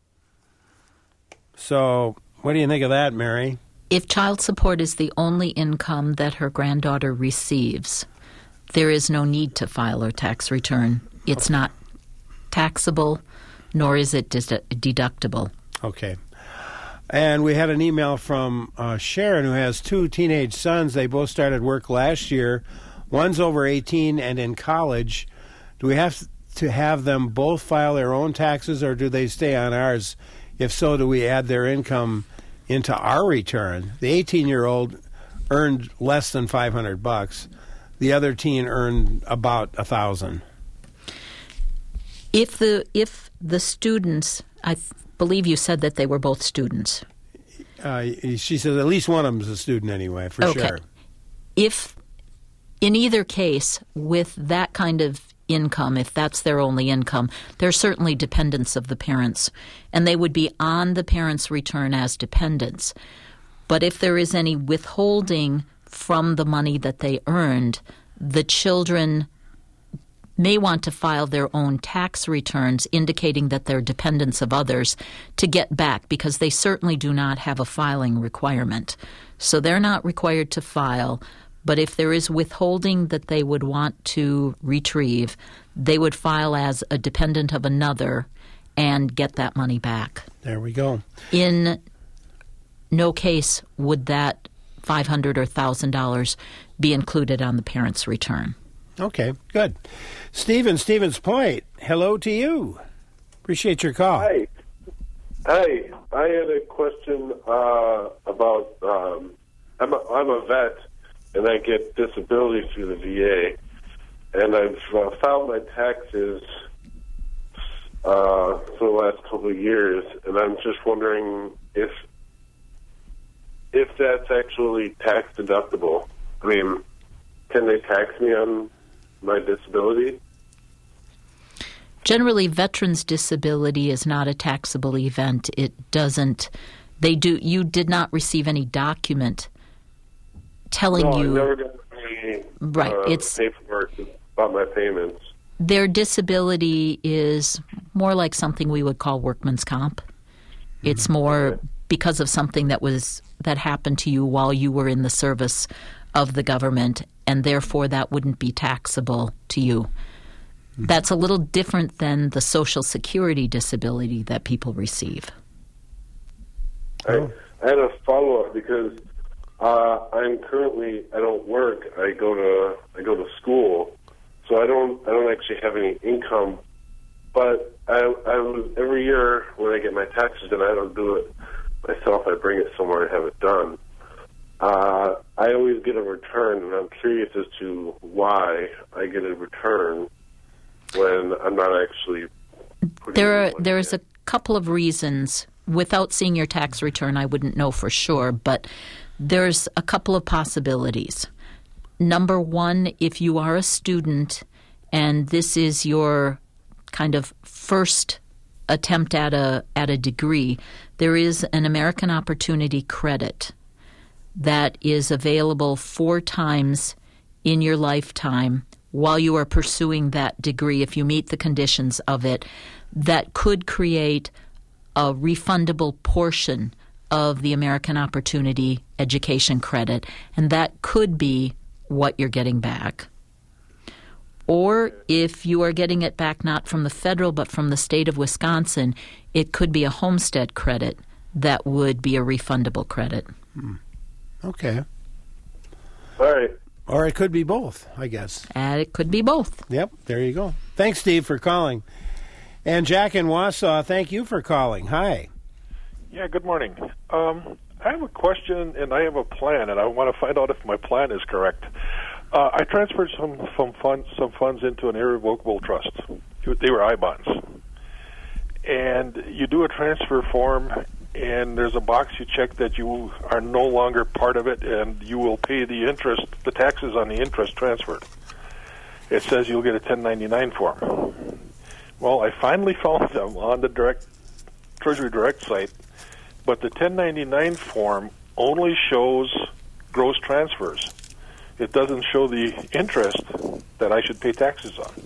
So what do you think of that, Mary? If child support is the only income that her granddaughter receives, there is no need to file her tax return. It's not taxable, nor is it dis- deductible. Okay. And we had an email from uh, Sharon, who has two teenage sons. They both started work last year. One's over eighteen and in college. Do we have to have them both file their own taxes, or do they stay on ours? If so, do we add their income into our return? The eighteen-year-old earned less than five hundred bucks. The other teen earned about a thousand. If the if the students, I th- believe you said that they were both students. Uh, she says at least one of them is a student anyway, for Okay. sure. If in either case, with that kind of income, if that's their only income, they're certainly dependents of the parents, and they would be on the parents' return as dependents. But if there is any withholding from the money that they earned, the children may want to file their own tax returns indicating that they're dependents of others to get back, because they certainly do not have a filing requirement. So they're not required to file, but if there is withholding that they would want to retrieve, they would file as a dependent of another and get that money back. There we go. In no case would that five hundred dollars or one thousand dollars be included on the parent's return. Okay, good. Stephen, Stevens Point, hello to you. Appreciate your call. Hi. Hi. I had a question uh, about, um, I'm, a, I'm a vet, and I get disability through the V A, and I've uh, filed my taxes uh, for the last couple of years, and I'm just wondering if if that's actually tax deductible. I mean, can they tax me on my disability? Generally, veterans' disability is not a taxable event. It doesn't. They do. You did not receive any document telling no, you. I never got any right. Uh, it's paperwork about my payments. Their disability is more like something we would call workman's comp. Mm-hmm. It's more okay. because of something that was that happened to you while you were in the service of the government, and therefore that wouldn't be taxable to you. That's a little different than the Social Security disability that people receive. I, I had a follow-up because uh, I'm currently I don't work. I go to I go to school, so I don't I don't actually have any income. But I I was, every year when I get my taxes done, I don't do it myself. I bring it somewhere and have it done. Uh, I always get a return, and I'm curious as to why I get a return when I'm not actually. There are there's a couple of reasons. Without seeing your tax return, I wouldn't know for sure, but there's a couple of possibilities. Number one, if you are a student and this is your kind of first attempt at a at a degree, there is an American Opportunity Credit that is available four times in your lifetime while you are pursuing that degree, if you meet the conditions of it, that could create a refundable portion of the American Opportunity Education Credit, and that could be what you're getting back. Or if you are getting it back not from the federal but from the state of Wisconsin, it could be a homestead credit that would be a refundable credit. Hmm. Okay. All right. Or it could be both, I guess. And it could be both. Yep, there you go. Thanks, Steve, for calling. And Jack in Wausau, thank you for calling. Hi. Yeah, good morning. Um, I have a question, and I have a plan, and I want to find out if my plan is correct. Uh, I transferred some, some funds some funds into an irrevocable trust. They were I bonds. And you do a transfer form, and there's a box you check that you are no longer part of it, and you will pay the interest, the taxes on the interest transferred. It says you'll get a ten ninety-nine form. Well, I finally found them on the direct Treasury Direct site, but the ten ninety-nine form only shows gross transfers. It doesn't show the interest that I should pay taxes on.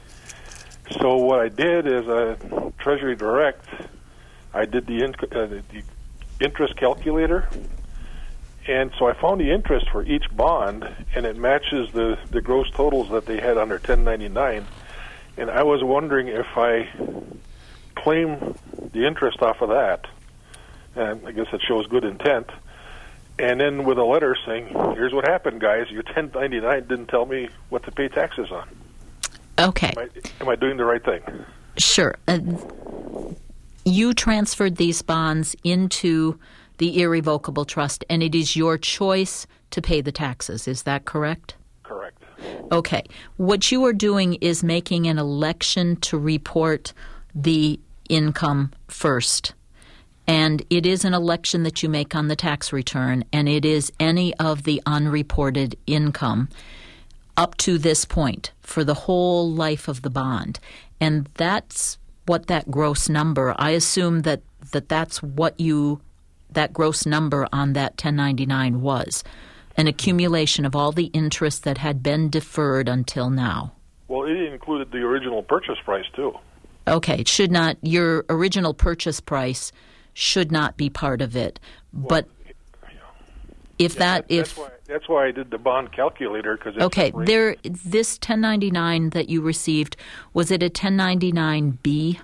So what I did is a Treasury Direct, I did the, in, uh, the interest calculator, and so I found the interest for each bond, and it matches the, the gross totals that they had under ten ninety-nine. And I was wondering if I claim the interest off of that, and I guess it shows good intent, and then with a letter saying, here's what happened, guys, your ten ninety-nine didn't tell me what to pay taxes on. Okay. Am I, am I doing the right thing? Sure. Uh, you transferred these bonds into the irrevocable trust, and it is your choice to pay the taxes. Is that correct? Correct. Okay. What you are doing is making an election to report the income first. And it is an election that you make on the tax return, and it is any of the unreported income up to this point for the whole life of the bond. And that's what that gross number, I assume that, that that's what you, that gross number on that ten ninety-nine was, an accumulation of all the interest that had been deferred until now. Well, it included the original purchase price, too. Okay, it should not, your original purchase price should not be part of it. Well, but if yeah, that, that, if... That's why, that's why I did the bond calculator, because okay, there, this ten ninety-nine that you received, was it a ten ninety-nine B?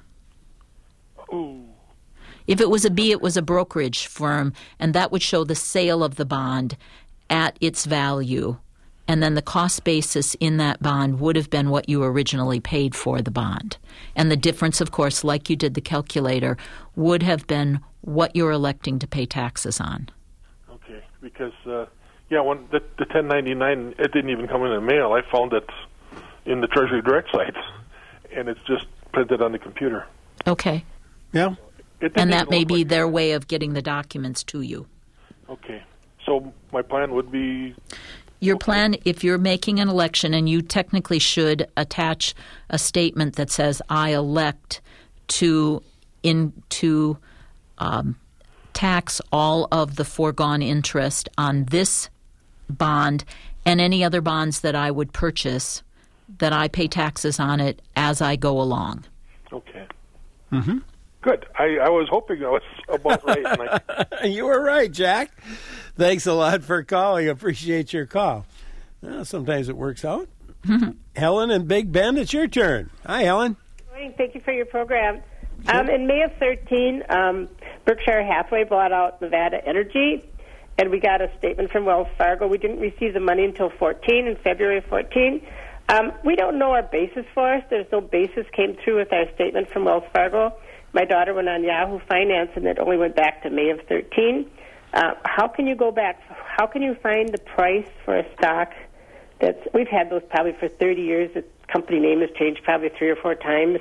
Ooh. If it was a B, it was a brokerage firm, and that would show the sale of the bond at its value and then the cost basis in that bond would have been what you originally paid for the bond. And the difference, of course, like you did the calculator, would have been what you're electing to pay taxes on. Okay, because, uh, yeah, when the, the ten ninety-nine, it didn't even come in the mail. I found it in the Treasury Direct site, and it's just printed on the computer. Okay. Yeah. And that may be like their way of getting the documents to you. Okay. So my plan would be... Your plan, if you're making an election, and you technically should attach a statement that says, I elect to in to um, tax all of the foregone interest on this bond and any other bonds that I would purchase, that I pay taxes on it as I go along. Okay. Mm-hmm. Good. I, I was hoping I was about right. And I... You were right, Jack. Thanks a lot for calling. Appreciate your call. Well, sometimes it works out. Helen and Big Bend, it's your turn. Hi, Helen. Good morning. Thank you for your program. Um, in May of thirteen, um, Berkshire Hathaway bought out Nevada Energy, and we got a statement from Wells Fargo. We didn't receive the money until fourteen, in February of fourteen. Um, we don't know our basis for us. There's no basis came through with our statement from Wells Fargo. My daughter went on Yahoo Finance, and it only went back to May of thirteen. Uh, how can you go back? How can you find the price for a stock that's, we've had those probably for thirty years. The company name has changed probably three or four times.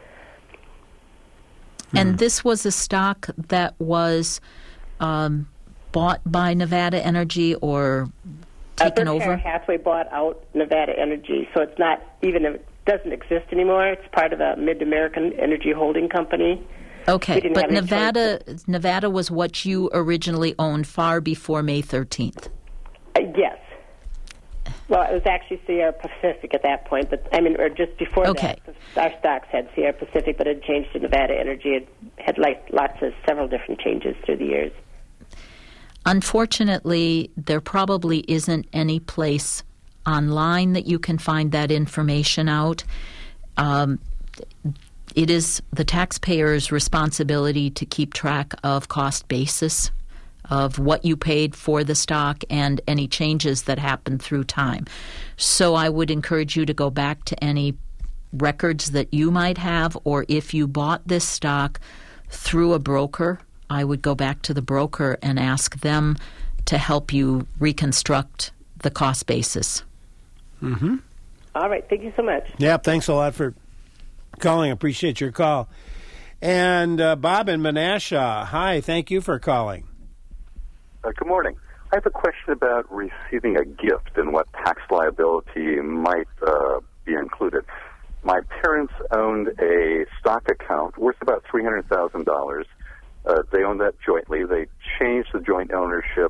And mm. this was a stock that was um, bought by Nevada Energy or taken uh, Berkshire over? Hathaway bought out Nevada Energy, so it's not even, it doesn't exist anymore. It's part of a Mid-American Energy Holding Company. Okay, but Nevada Nevada was what you originally owned far before May thirteenth. Uh, yes. Well, it was actually Sierra Pacific at that point, but I mean, or just before okay. that, our stocks had Sierra Pacific, but it changed to Nevada Energy. It had like lots of several different changes through the years. Unfortunately, there probably isn't any place online that you can find that information out. Um, it is the taxpayer's responsibility to keep track of cost basis of what you paid for the stock and any changes that happen through time. So I would encourage you to go back to any records that you might have, or if you bought this stock through a broker, I would go back to the broker and ask them to help you reconstruct the cost basis. Mm-hmm. All right. Thank you so much. Yeah, thanks a lot for calling. Appreciate your call. And uh, Bob in Menasha, hi, thank you for calling. Uh, good morning. I have a question about receiving a gift and what tax liability might uh, be included. My parents owned a stock account worth about three hundred thousand dollars. Uh, they owned that jointly. They changed the joint ownership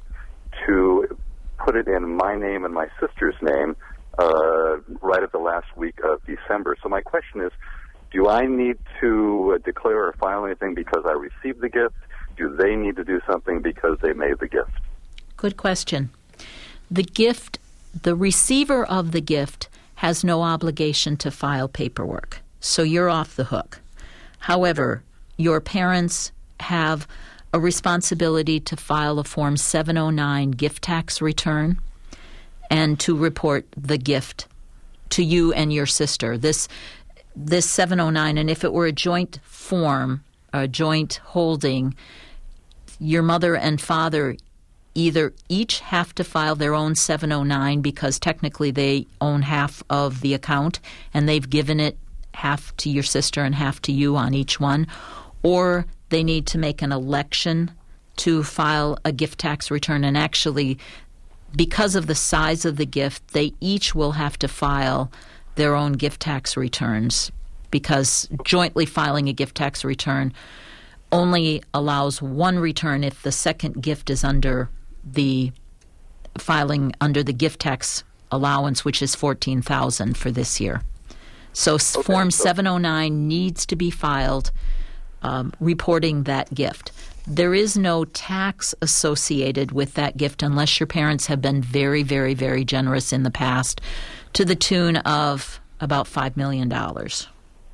to put it in my name and my sister's name uh, right at the last week of December. So my question is, do I need to uh, declare or file anything because I received the gift? Do they need to do something because they made the gift? Good question. The gift, the receiver of the gift has no obligation to file paperwork, so you're off the hook. However, your parents have a responsibility to file a Form seven oh nine gift tax return and to report the gift to you and your sister. This this seven oh nine, and if it were a joint form, a joint holding, your mother and father either each have to file their own seven oh nine because technically they own half of the account and they've given it half to your sister and half to you on each one, or they need to make an election to file a gift tax return. And actually, because of the size of the gift, they each will have to file their own gift tax returns, because jointly filing a gift tax return only allows one return if the second gift is under the filing under the gift tax allowance, which is fourteen thousand dollars for this year. So okay, Form so. seven oh nine needs to be filed um, reporting that gift. There is no tax associated with that gift unless your parents have been very, very, very generous in the past to the tune of about five million dollars.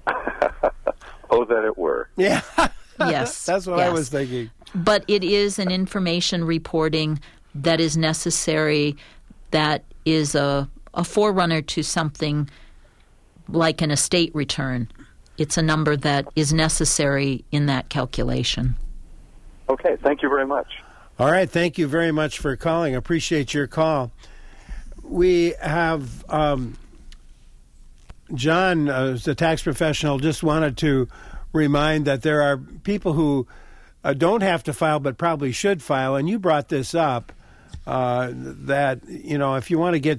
Oh, that it were. Yeah. Yes. That's what yes. I was thinking. But it is an information reporting that is necessary, that is a, a forerunner to something like an estate return. It's a number that is necessary in that calculation. Okay, thank you very much. All right, thank you very much for calling. Appreciate your call. We have um, John, uh, as a tax professional, just wanted to remind that there are people who uh, don't have to file but probably should file, and you brought this up, uh, that, you know, if you want to get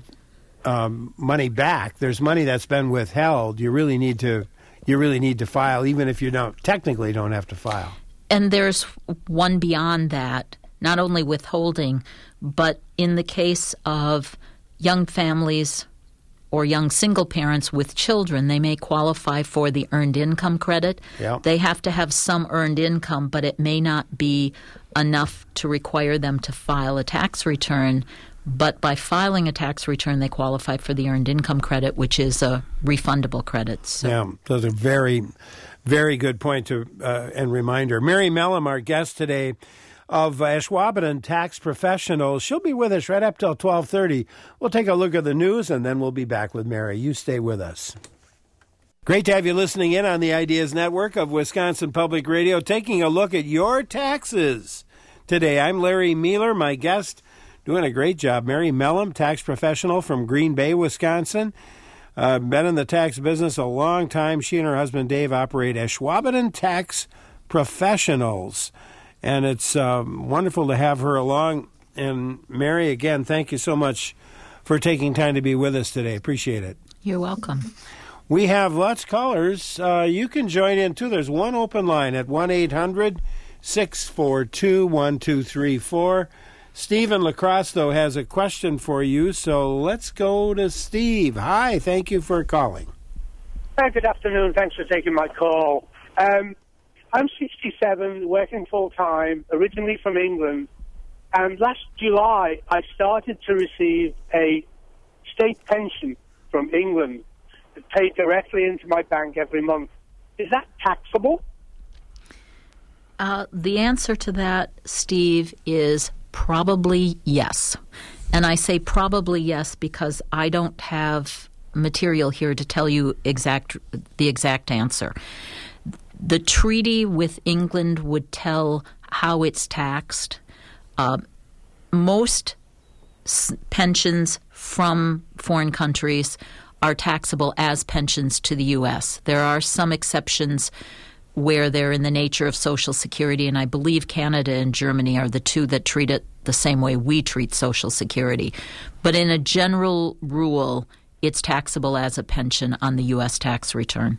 um, money back, there's money that's been withheld, you really need to you really need to file, even if you don't technically don't have to file. And there's one beyond that, not only withholding, but in the case of young families or young single parents with children, they may qualify for the earned income credit. Yep. They have to have some earned income, but it may not be enough to require them to file a tax return. But by filing a tax return, they qualify for the earned income credit, which is a refundable credit. So. Yeah, those are very, very good point to uh, and reminder. Mary Mellum, our guest today, of Ashwaubenon Tax Professionals. She'll be with us right up till twelve thirty. We'll take a look at the news, and then we'll be back with Mary. You stay with us. Great to have you listening in on the Ideas Network of Wisconsin Public Radio, taking a look at your taxes today. I'm Larry Mueller, my guest, doing a great job. Mary Mellum, tax professional from Green Bay, Wisconsin. Uh, been in the tax business a long time. She and her husband Dave operate Ashwaubenon Tax Professionals. And it's um, wonderful to have her along. And Mary, again, thank you so much for taking time to be with us today. Appreciate it. You're welcome. We have lots of callers. Uh, you can join in, too. There's one open line at one eight hundred six four two one two three four. Steve in La Crosse, though, has a question for you. So let's go to Steve. Hi, thank you for calling. Hi, good afternoon. Thanks for taking my call. Um, I'm sixty-seven, working full-time, originally from England, and last July I started to receive a state pension from England paid directly into my bank every month. Is that taxable? Uh, the answer to that, Steve, is probably yes. And I say probably yes because I don't have material here to tell you exact the exact answer. The treaty with England would tell how it's taxed. Uh, most s- pensions from foreign countries are taxable as pensions to the U S. There are some exceptions where they're in the nature of Social Security, and I believe Canada and Germany are the two that treat it the same way we treat Social Security. But in a general rule, it's taxable as a pension on the U S tax return.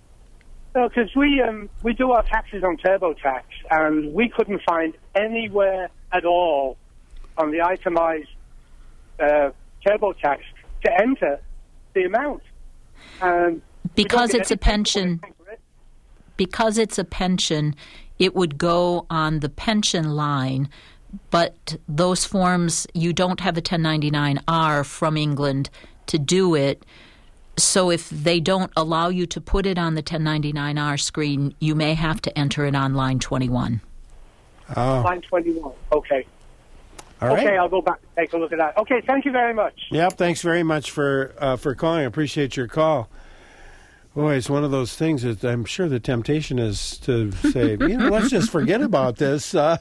No, because we um, we do our taxes on TurboTax, and we couldn't find anywhere at all on the itemized uh, TurboTax to enter the amount. Um, because it's a pension, it. because it's a pension, it would go on the pension line. But those forms, you don't have a ten ninety-nine R from England to do it. So if they don't allow you to put it on the ten ninety-nine R screen, you may have to enter it on line twenty-one. Oh. Line twenty-one, okay. All right. Okay, I'll go back and take a look at that. Okay, thank you very much. Yep, thanks very much for uh, for calling. I appreciate your call. Boy, it's one of those things that I'm sure the temptation is to say, you know, let's just forget about this. Uh,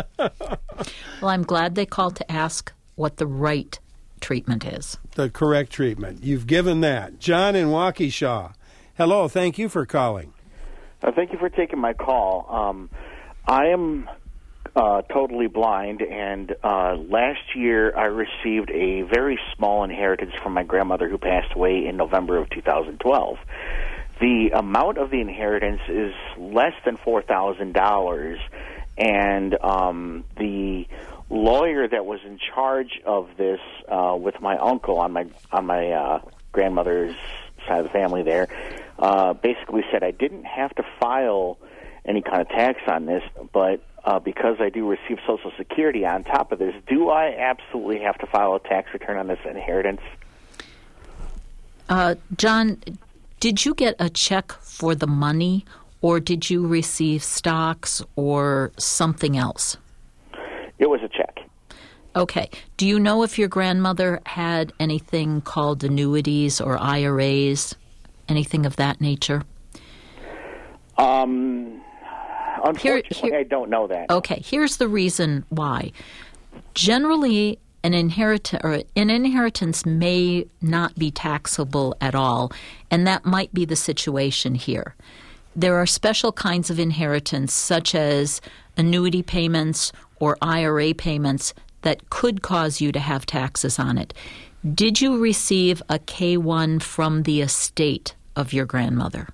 well, I'm glad they called to ask what the right treatment is. The correct treatment. You've given that. John in Waukesha. Hello, thank you for calling. Uh, thank you for taking my call. Um, I am uh, totally blind, and uh, last year I received a very small inheritance from my grandmother who passed away in November of two thousand twelve. The amount of the inheritance is less than four thousand dollars, and um, the lawyer that was in charge of this uh, with my uncle on my on my uh, grandmother's side of the family there uh, basically said I didn't have to file any kind of tax on this, but uh, because I do receive Social Security on top of this, do I absolutely have to file a tax return on this inheritance? Uh, John, did you get a check for the money, or did you receive stocks or something else? It was a check. Okay. Do you know if your grandmother had anything called annuities or I R As, anything of that nature? Um, unfortunately, Here- here- I don't know that. Okay, here's the reason why. Generally, an inheritance or an inheritance may not be taxable at all, and that might be the situation here. There are special kinds of inheritance, such as annuity payments or I R A payments, that could cause you to have taxes on it. Did you receive a K one from the estate of your grandmother?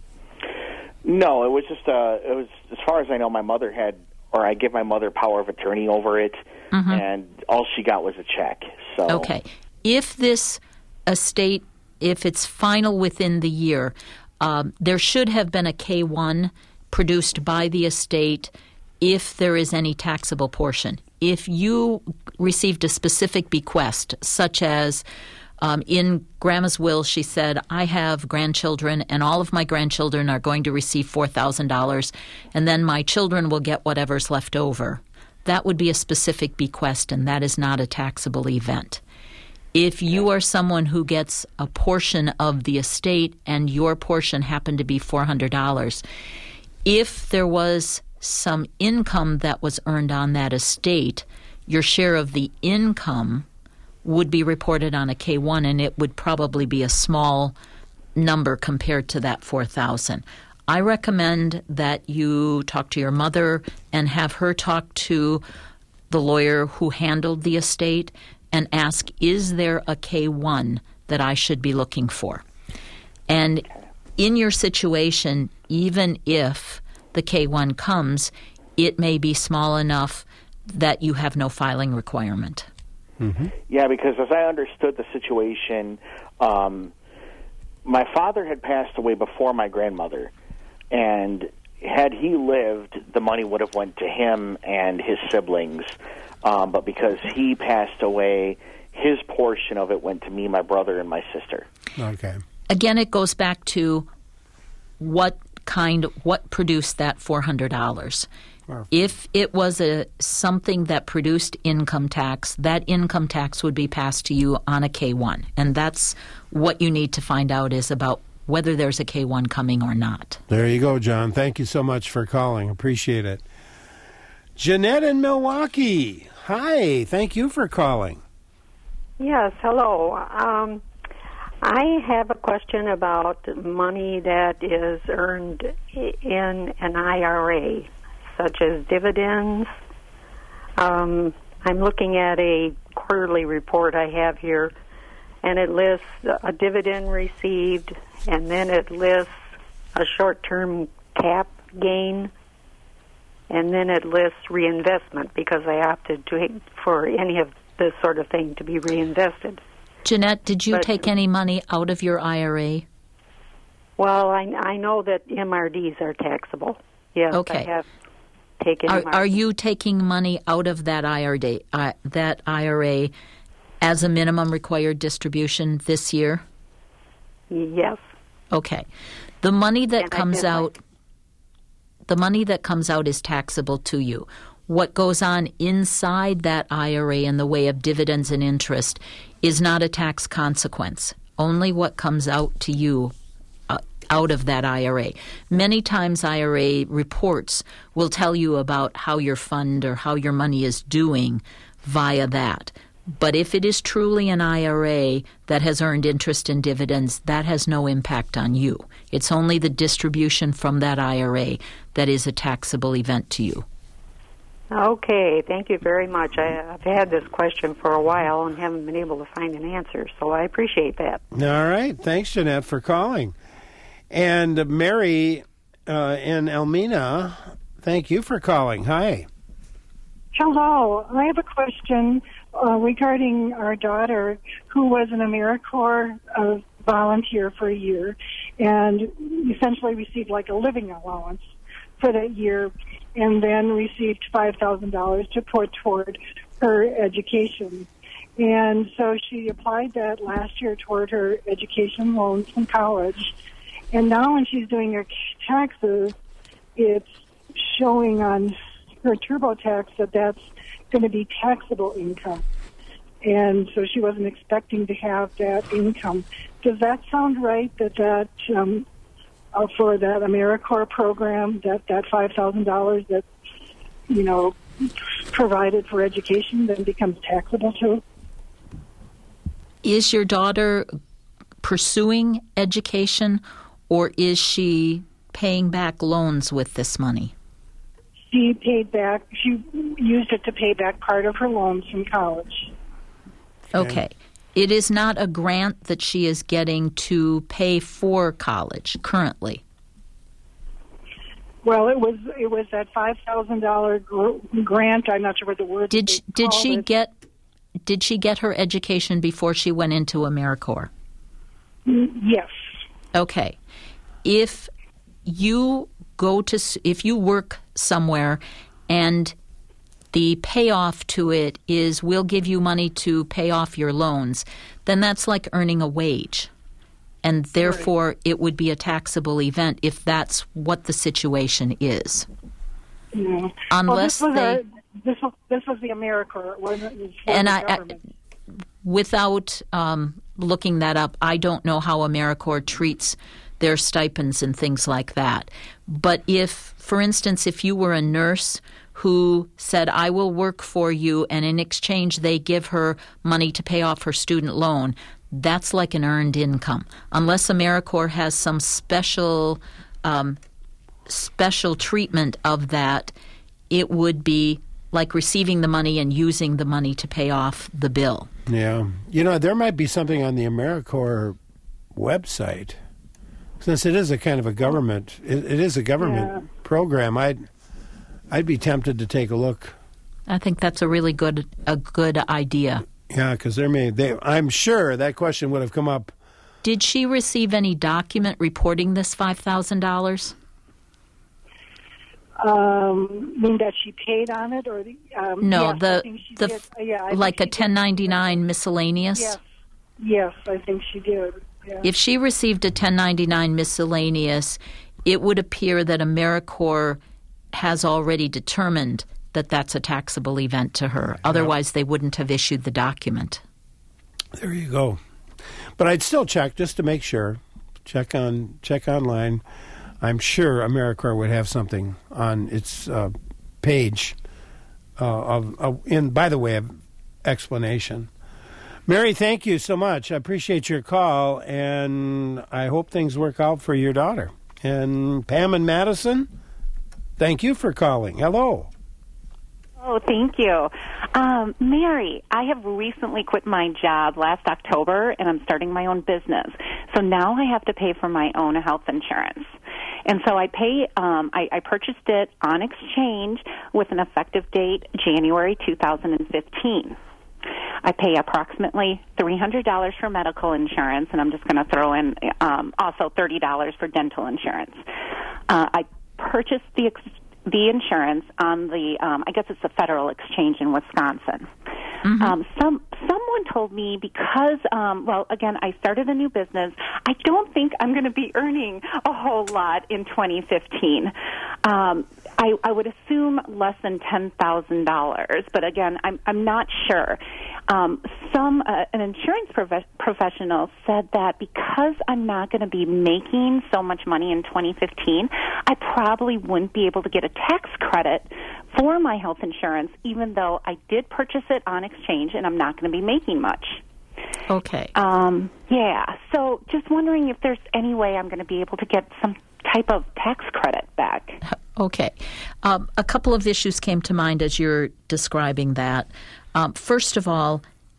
No, it was just uh, it was as far as I know, my mother had, or I give my mother power of attorney over it, Mm-hmm. and all she got was a check. So Okay. If this estate, if it's final within the year, um, there should have been a K one produced by the estate if there is any taxable portion. If you received a specific bequest, such as um, in Grandma's will, she said, I have grandchildren and all of my grandchildren are going to receive four thousand dollars and then my children will get whatever's left over. That would be a specific bequest, and that is not a taxable event. If you are someone who gets a portion of the estate and your portion happened to be four hundred dollars, if there was some income that was earned on that estate, your share of the income would be reported on a K one, and it would probably be a small number compared to that four thousand dollars. I recommend that you talk to your mother and have her talk to the lawyer who handled the estate and ask, is there a K one that I should be looking for? And in your situation, even if the K one comes, it may be small enough that you have no filing requirement. Mm-hmm. Yeah, because as I understood the situation, um, my father had passed away before my grandmother, and had he lived, the money would have went to him and his siblings. Um, but because he passed away, his portion of it went to me, my brother, and my sister. Okay. Again, it goes back to what kind, what produced that four hundred dollars. Wow. If it was a something that produced income tax, that income tax would be passed to you on a K one. And that's what you need to find out is about whether there's a K one coming or not. There you go, John. Thank you so much for calling. Appreciate it. Jeanette in Milwaukee. Hi. Thank you for calling. Yes, hello. Um, I have a question about money that is earned in an I R A, such as dividends. Um, I'm looking at a quarterly report I have here, and it lists a dividend received, and then it lists a short-term cap gain, and then it lists reinvestment because I opted to for any of this sort of thing to be reinvested. Jeanette, did you But- take any money out of your I R A? Well, I, I know that M R Ds are taxable. Yes, Okay. I have taken Are, M R Ds. are you taking money out of that I R A, uh, that I R A as a minimum required distribution this year? Yes. Okay. The money that And I comes did my- out, the money that comes out is taxable to you. What goes on inside that I R A in the way of dividends and interest is not a tax consequence. Only what comes out to you uh, out of that I R A. Many times I R A reports will tell you about how your fund or how your money is doing via that. But if it is truly an I R A that has earned interest and dividends, that has no impact on you. It's only the distribution from that I R A that is a taxable event to you. Okay, thank you very much. I, I've had this question for a while and haven't been able to find an answer, so I appreciate that. All right. Thanks, Jeanette, for calling. And uh, Mary uh, in Elmina, thank you for calling. Hi. Hello. I have a question uh, regarding our daughter who was an AmeriCorps uh, volunteer for a year and essentially received like a living allowance for that year and then received five thousand dollars to put toward her education. And so she applied that last year toward her education loans from college. And now when she's doing her taxes, it's showing on her TurboTax that that's going to be taxable income. And so she wasn't expecting to have that income. Does that sound right, that that um, uh, for that AmeriCorps program, that, that five thousand dollars that, you know, provided for education then becomes taxable too? Is your daughter pursuing education, or is she paying back loans with this money? She paid back, she used it to pay back part of her loans from college. Okay. It is not a grant that she is getting to pay for college currently. Well, it was it was that five thousand dollar grant. I'm not sure what the word. Did she, did she it. get did she get her education before she went into AmeriCorps? Yes. Okay. If you go to if you work somewhere and the payoff to it is we'll give you money to pay off your loans, then that's like earning a wage. And therefore, right. It would be a taxable event if that's what the situation is. Yeah. Unless well, this was they... A, this, was, this was the AmeriCorps. It wasn't, it was and the I, government. I, without um, looking that up, I don't know how AmeriCorps treats their stipends and things like that. But if, for instance, if you were a nurse who said, I will work for you, and in exchange they give her money to pay off her student loan, that's like an earned income. Unless AmeriCorps has some special um, special treatment of that, it would be like receiving the money and using the money to pay off the bill. Yeah. You know, there might be something on the AmeriCorps website. Since it is a kind of a government, it, it is a government yeah. program, I'd I'd be tempted to take a look. I think that's a really good a good idea. Yeah, because there may they, I'm sure that question would have come up. Did she receive any document reporting this five thousand dollars? Um, mean that she paid on it, or the um, no, yes, the the did. Yeah, like a ten ninety-nine miscellaneous. Yes, yes, I think she did. Yeah. If she received a ten ninety-nine miscellaneous, it would appear that AmeriCorps has already determined that that's a taxable event to her. Otherwise, they wouldn't have issued the document. There you go. But I'd still check just to make sure. Check on check online. I'm sure AmeriCorps would have something on its uh, page uh, of, of in by the way of explanation. Mary, thank you so much. I appreciate your call, and I hope things work out for your daughter. And Pam and Madison, thank you for calling. Hello. Oh, thank you. Um, Mary, I have recently quit my job last October, and I'm starting my own business. So now I have to pay for my own health insurance. And so I pay, um, I, I purchased it on exchange with an effective date January two thousand fifteen. I pay approximately three hundred dollars for medical insurance, and I'm just going to throw in um, also thirty dollars for dental insurance. Uh, I purchased the ex- the insurance on the, um, I guess it's the Federal Exchange in Wisconsin. Mm-hmm. Um, some someone told me because, um, well, again, I started a new business. I don't think I'm going to be earning a whole lot in twenty fifteen. Um, I, I would assume less than ten thousand dollars, but again, I'm I'm not sure. Um, some uh, an insurance prof- professional said that because I'm not going to be making so much money in twenty fifteen, I probably wouldn't be able to get a tax credit for my health insurance, even though I did purchase it on exchange and I'm not going to be making much. Okay. Um, yeah. So just wondering if there's any way I'm going to be able to get some type of tax credit back. Okay. Um, a couple of issues came to mind as you're describing that. Um, first of all,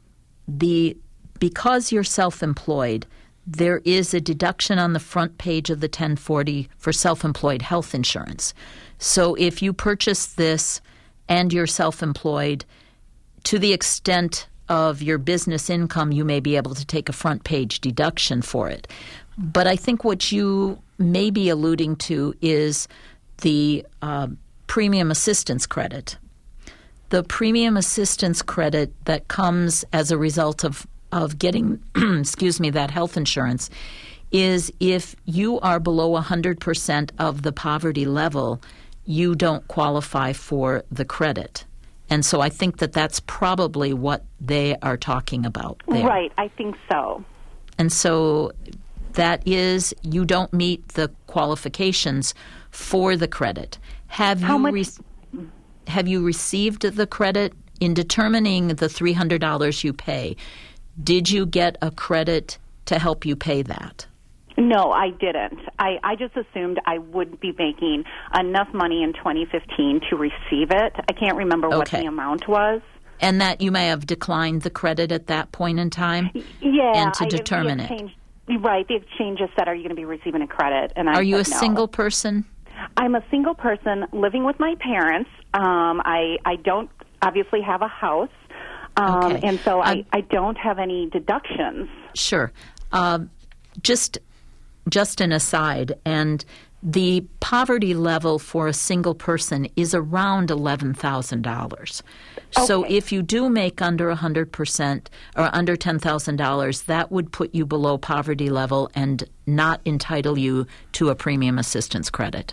the because you're self-employed, there is a deduction on the front page of the ten forty for self-employed health insurance. So if you purchase this and you're self-employed, to the extent of your business income, you may be able to take a front page deduction for it. But I think what you may be alluding to is the uh, premium assistance credit. The premium assistance credit that comes as a result of, of getting, excuse me, that health insurance is if you are below one hundred percent of the poverty level, you don't qualify for the credit. And so I think that that's probably what they are talking about there. Right, I think so. And so that is, you don't meet the qualifications for the credit. Have How you much? Re- have you received the credit in determining the three hundred dollars you pay? Did you get a credit to help you pay that? No, I didn't. I, I just assumed I would be making enough money in twenty fifteen to receive it. I can't remember what Okay. the amount was. And that you may have declined the credit at that point in time? Yeah. And to I- determine the it. exchange, it. Right. The exchange just said, are you going to be receiving a credit? And I Are you a said no. single person? I'm a single person living with my parents. Um, I, I don't obviously have a house. Um, Okay. And so I, Um, I don't have any deductions. Sure. Um, just just an aside, and the poverty level for a single person is around eleven thousand dollars. So Okay. if you do make under one hundred percent or under ten thousand dollars, that would put you below poverty level and not entitle you to a premium assistance credit.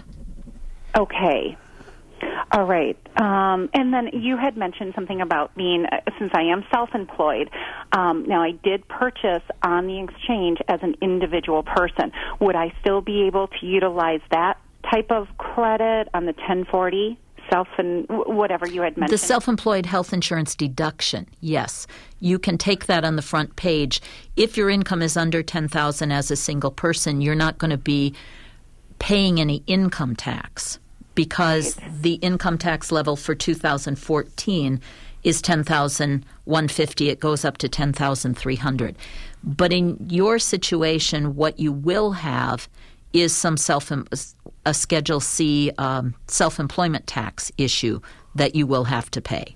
Okay. All right. Um, and then you had mentioned something about being, uh, since I am self-employed, um, now I did purchase on the exchange as an individual person. Would I still be able to utilize that type of credit on the ten forty, self and whatever you had mentioned? The self-employed health insurance deduction, yes. You can take that on the front page. If your income is under ten thousand dollars as a single person, you're not going to be paying any income tax, because the income tax level for two thousand fourteen is ten thousand one hundred fifty dollars. It goes up to ten thousand three hundred dollars. But in your situation, what you will have is some self a Schedule C um, self-employment tax issue that you will have to pay.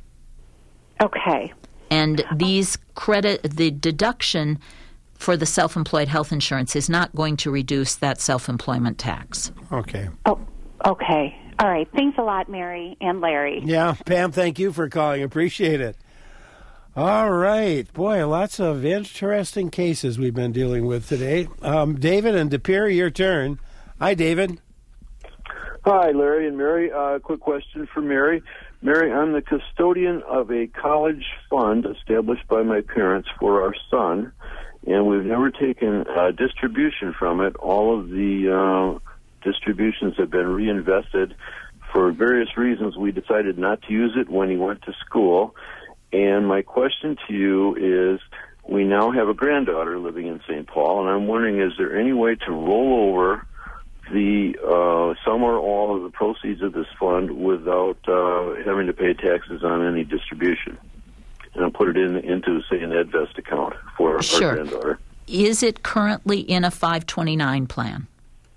Okay. And these credit, the deduction for the self-employed health insurance is not going to reduce that self-employment tax. Okay. Oh, okay. All right. Thanks a lot, Mary and Larry. Yeah, Pam, thank you for calling. Appreciate it. All right. Boy, lots of interesting cases we've been dealing with today. Um, David and De Pere, your turn. Hi, David. Hi, Larry and Mary. Uh, quick question for Mary. Mary, I'm the custodian of a college fund established by my parents for our son, and we've never taken a distribution from it. All of the uh, distributions have been reinvested. For various reasons, we decided not to use it when he went to school. And my question to you is, we now have a granddaughter living in Saint Paul, and I'm wondering, is there any way to roll over the uh, some or all of the proceeds of this fund without uh, having to pay taxes on any distribution, and I'll put it in into, say, an EdVest account for Sure. our granddaughter? Is it currently in a five twenty-nine plan?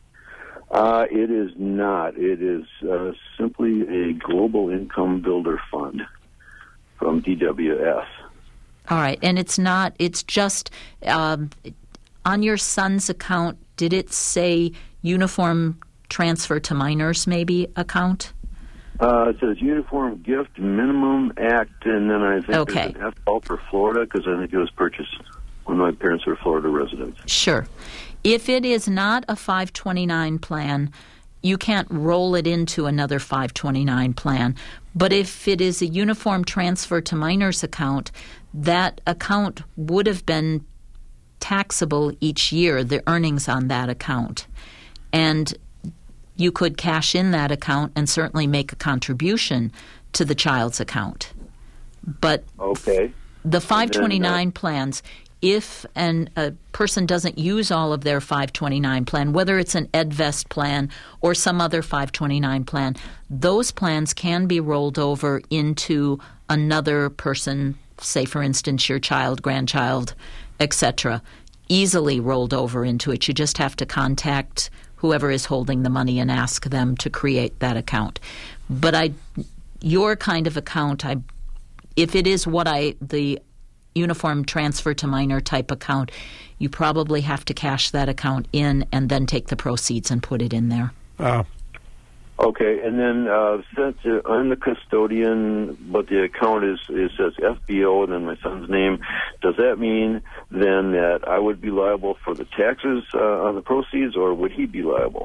Uh, it is not. It is uh, simply a global income builder fund from D W S. All right. And it's not, it's just um, on your son's account, did it say Uniform Transfer to Minors maybe account? Uh, it says Uniform Gift Minimum Act, and then I think Okay. there's an F L for Florida, because I think it was purchased when my parents were Florida residents. Sure. If it is not a five twenty-nine plan, you can't roll it into another five twenty-nine plan. But if it is a Uniform Transfer to Minors account, that account would have been taxable each year, the earnings on that account. And you could cash in that account and certainly make a contribution to the child's account. But Okay. the five twenty-nine And plans, if an, a person doesn't use all of their five twenty-nine plan, whether it's an EdVest plan or some other five twenty-nine plan, those plans can be rolled over into another person, say, for instance, your child, grandchild, et cetera, easily rolled over into it. You just have to contact whoever is holding the money and ask them to create that account. But I, your kind of account, I, if it is what I, the Uniform Transfer to Minor type account, you probably have to cash that account in and then take the proceeds and put it in there. Oh. Okay, and then uh, since uh, I'm the custodian, but the account is it says F B O and then my son's name, does that mean then that I would be liable for the taxes uh, on the proceeds, or would he be liable?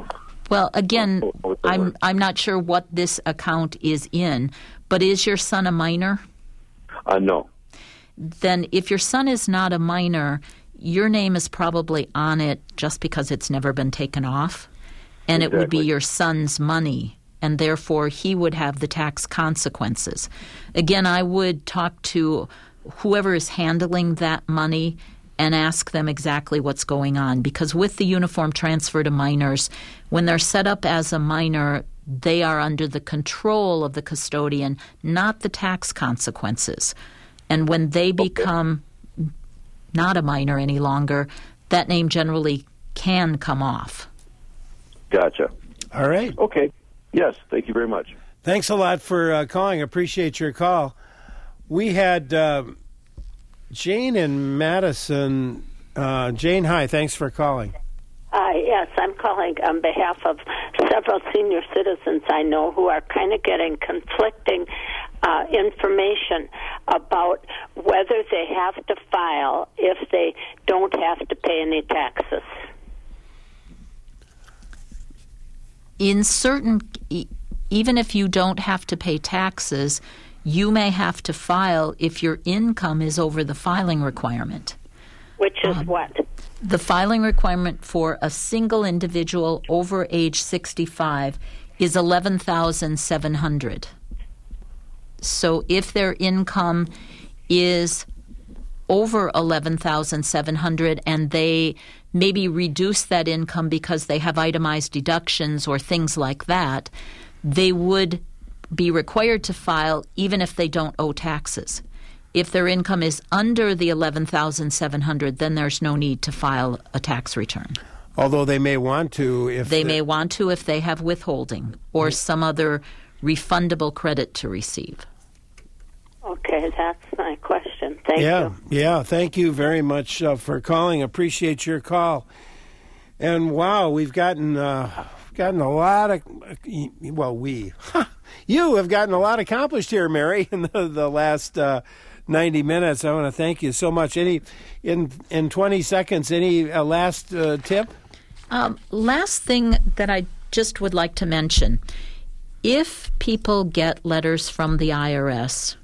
Well, again, I'm I'm not sure what this account is in, but is your son a minor? Uh, no. Then if your son is not a minor, your name is probably on it just because it's never been taken off, and exactly. It would be your son's money, and therefore he would have the tax consequences. Again, I would talk to whoever is handling that money and ask them exactly what's going on, because with the uniform transfer to minors, when they're set up as a minor, they are under the control of the custodian, not the tax consequences. And when they become not a minor any longer, that name generally can come off. Gotcha. All right. Okay. Yes, thank you very much. Thanks a lot for uh, calling. Appreciate your call. We had uh, Jane in Madison. Uh, Jane, hi. Thanks for calling. Uh, yes, I'm calling on behalf of several senior citizens I know who are kind of getting conflicting uh, information about whether they have to file if they don't have to pay any taxes. In certain, even if you don't have to pay taxes, you may have to file if your income is over the filing requirement. Which is um, what? The filing requirement for a single individual over age sixty-five is eleven thousand seven hundred dollars. So if their income is over eleven thousand seven hundred dollars and they maybe reduce that income because they have itemized deductions or things like that, they would be required to file even if they don't owe taxes. If their income is under the eleven thousand seven hundred dollars, then there's no need to file a tax return. Although they may want to if they the... may want to if they have withholding or some other refundable credit to receive. Okay, that's my question. Thank yeah, you. Yeah, thank you very much uh, for calling. Appreciate your call. And wow, we've gotten uh, gotten a lot of well, we you have gotten a lot accomplished here, Mary, in the, the last uh, ninety minutes. I want to thank you so much. Any in in twenty seconds? Any uh, last uh, tip? Um, last thing that I just would like to mention: if people get letters from the I R S,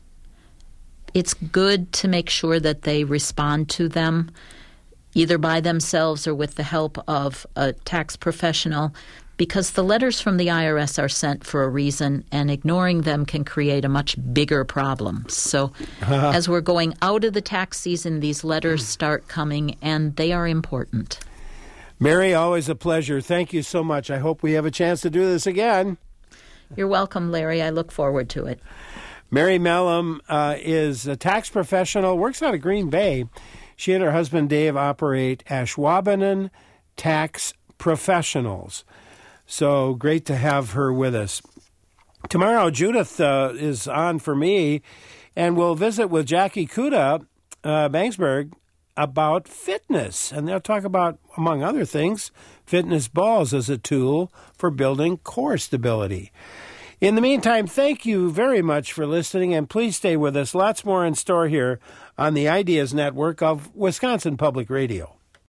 it's good to make sure that they respond to them, either by themselves or with the help of a tax professional, because the letters from the I R S are sent for a reason, and ignoring them can create a much bigger problem. So as we're going out of the tax season, these letters start coming, and they are important. Mary, always a pleasure. Thank you so much. I hope we have a chance to do this again. You're welcome, Larry. I look forward to it. Mary Mellum uh, is a tax professional, works out of Green Bay. She and her husband Dave operate Ashwaubenon Tax Professionals. So great to have her with us. Tomorrow, Judith uh, is on for me, and we'll visit with Jackie Kuda, uh, Bangsberg, about fitness. And they'll talk about, among other things, fitness balls as a tool for building core stability. In the meantime, thank you very much for listening, and please stay with us. Lots more in store here on the Ideas Network of Wisconsin Public Radio.